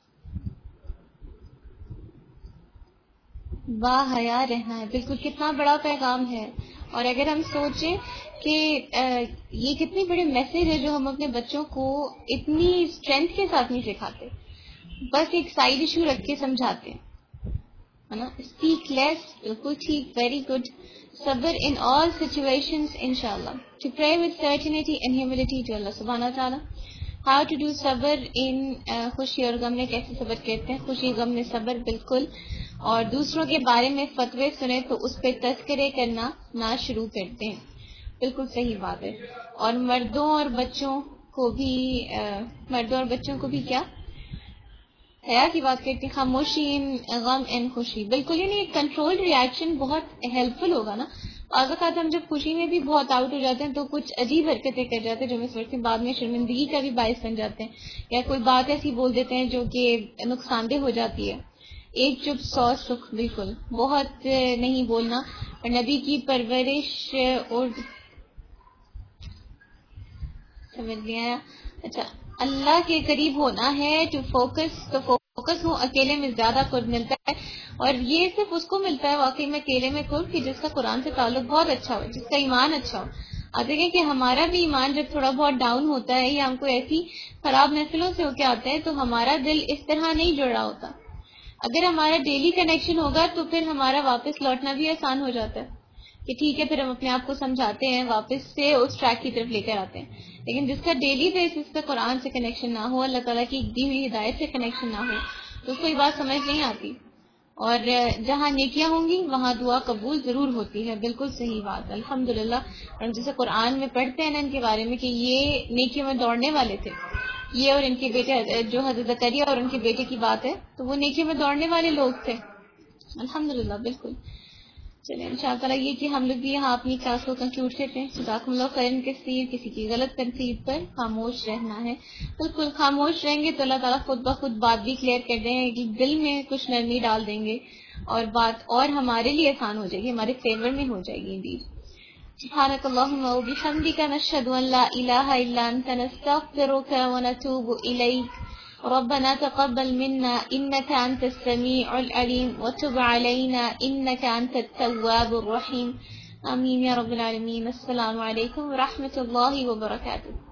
با حیا رہنا ہے، بالکل کتنا بڑا پیغام ہے. اور اگر ہم سوچیں کہ یہ کتنی بڑی میسج ہے جو ہم اپنے بچوں کو اتنی اسٹرینتھ کے ساتھ نہیں سکھاتے، بس ایک سائڈ ایشو رکھ کے سمجھاتے ہے نا. اسپیک لیس، بالکل ٹھیک، ویری گڈ. صبر ان آل سچویشنز انشاءاللہ. To pray with certainty and humility to اللہ سبحانہ تعالی. ہاؤ ٹو ڈو صبر ان خوشی اور غم میں کیسے صبر کہتے ہیں، خوشی غم میں صبر بالکل. اور دوسروں کے بارے میں فتوے سنیں تو اس پہ تذکرے کرنا نہ شروع کرتے ہیں، بالکل صحیح بات ہے. اور مردوں اور بچوں کو بھی مردوں اور بچوں کو بھی کیا حیا کی بات کرتے ہیں. خاموشی ان غم ان خوشی، بالکل. یعنی ایک کنٹرول ریئیکشن بہت ہیلپ فل ہوگا نا. بعض اوقات ہم جب خوشی میں بھی بہت آؤٹ ہو جاتے ہیں تو کچھ عجیب حرکتیں کر جاتے ہیں جو ہمیں سوچتے ہیں بعد میں شرمندگی کا بھی باعث بن جاتے ہیں، یا کوئی بات ایسی بول دیتے ہیں جو کہ نقصان دہ ہو جاتی ہے. ایک چپ سو سکھ، بالکل بہت نہیں بولنا. اور نبی کی پرورش اور سمجھ گیا. اچھا اللہ کے قریب ہونا ہے ٹو فوکس، تو فوکس ہوں اکیلے میں زیادہ قرب ملتا ہے. اور یہ صرف اس کو ملتا ہے واقعی میں اکیلے میں قرب کہ جس کا قرآن سے تعلق بہت اچھا ہو، جس کا ایمان اچھا ہو. آپ دیکھیں کہ ہمارا بھی ایمان جب تھوڑا بہت ڈاؤن ہوتا ہے یا ہم کو ایسی خراب محفلوں سے ہو کے آتے ہیں تو ہمارا دل اس طرح نہیں جڑ رہا ہوتا. اگر ہمارا ڈیلی کنیکشن ہوگا تو پھر ہمارا واپس لوٹنا بھی آسان ہو جاتا ہے کہ ٹھیک ہے پھر ہم اپنے آپ کو سمجھاتے ہیں، واپس سے اس ٹریک کی طرف لے کر آتے ہیں. لیکن جس کا ڈیلی بیسس پہ قرآن سے کنیکشن نہ ہو، اللہ تعالیٰ کی دی ہوئی ہدایت سے کنیکشن نہ ہو، تو اس کو یہ بات سمجھ نہیں آتی. اور جہاں نیکیاں ہوں گی وہاں دعا قبول ضرور ہوتی ہے. بالکل صحیح بات, الحمدللہ. ہم جیسے قرآن میں پڑھتے ہیں نا ان کے بارے میں کہ یہ نیکیوں میں دوڑنے والے تھے, یہ اور ان کے بیٹے جو حضرت زکریا اور ان کے بیٹے کی بات ہے تو وہ نیکیوں میں دوڑنے والے لوگ تھے. الحمدللہ. بالکل. چلیں ان شاء اللہ یہ کہ ہم لوگ بھی یہاں اپنی کلاس کو کنکلوڈ کرتے ہیں. جزاکم اللہ خیرن کثیر. کسی کی غلط تنقید پر خاموش رہنا ہے. بالکل خاموش رہیں گے تو اللہ تعالیٰ خود بخود بات بھی کلیئر کر دیں گے, دل میں کچھ نرمی ڈال دیں گے اور بات اور ہمارے لیے آسان ہو جائے گی, ہمارے فیور میں ہو جائے گی. سبحانک اللہم و بحمدک نشہد ان لا الہ الا انت نستغفرک و نتوب الیک. ربنا تقبل منا انك انت السميع العليم وتب علينا انك انت التواب الرحيم. آمين يا رب العالمين. السلام علیکم ورحمۃ اللہ وبرکاتہ.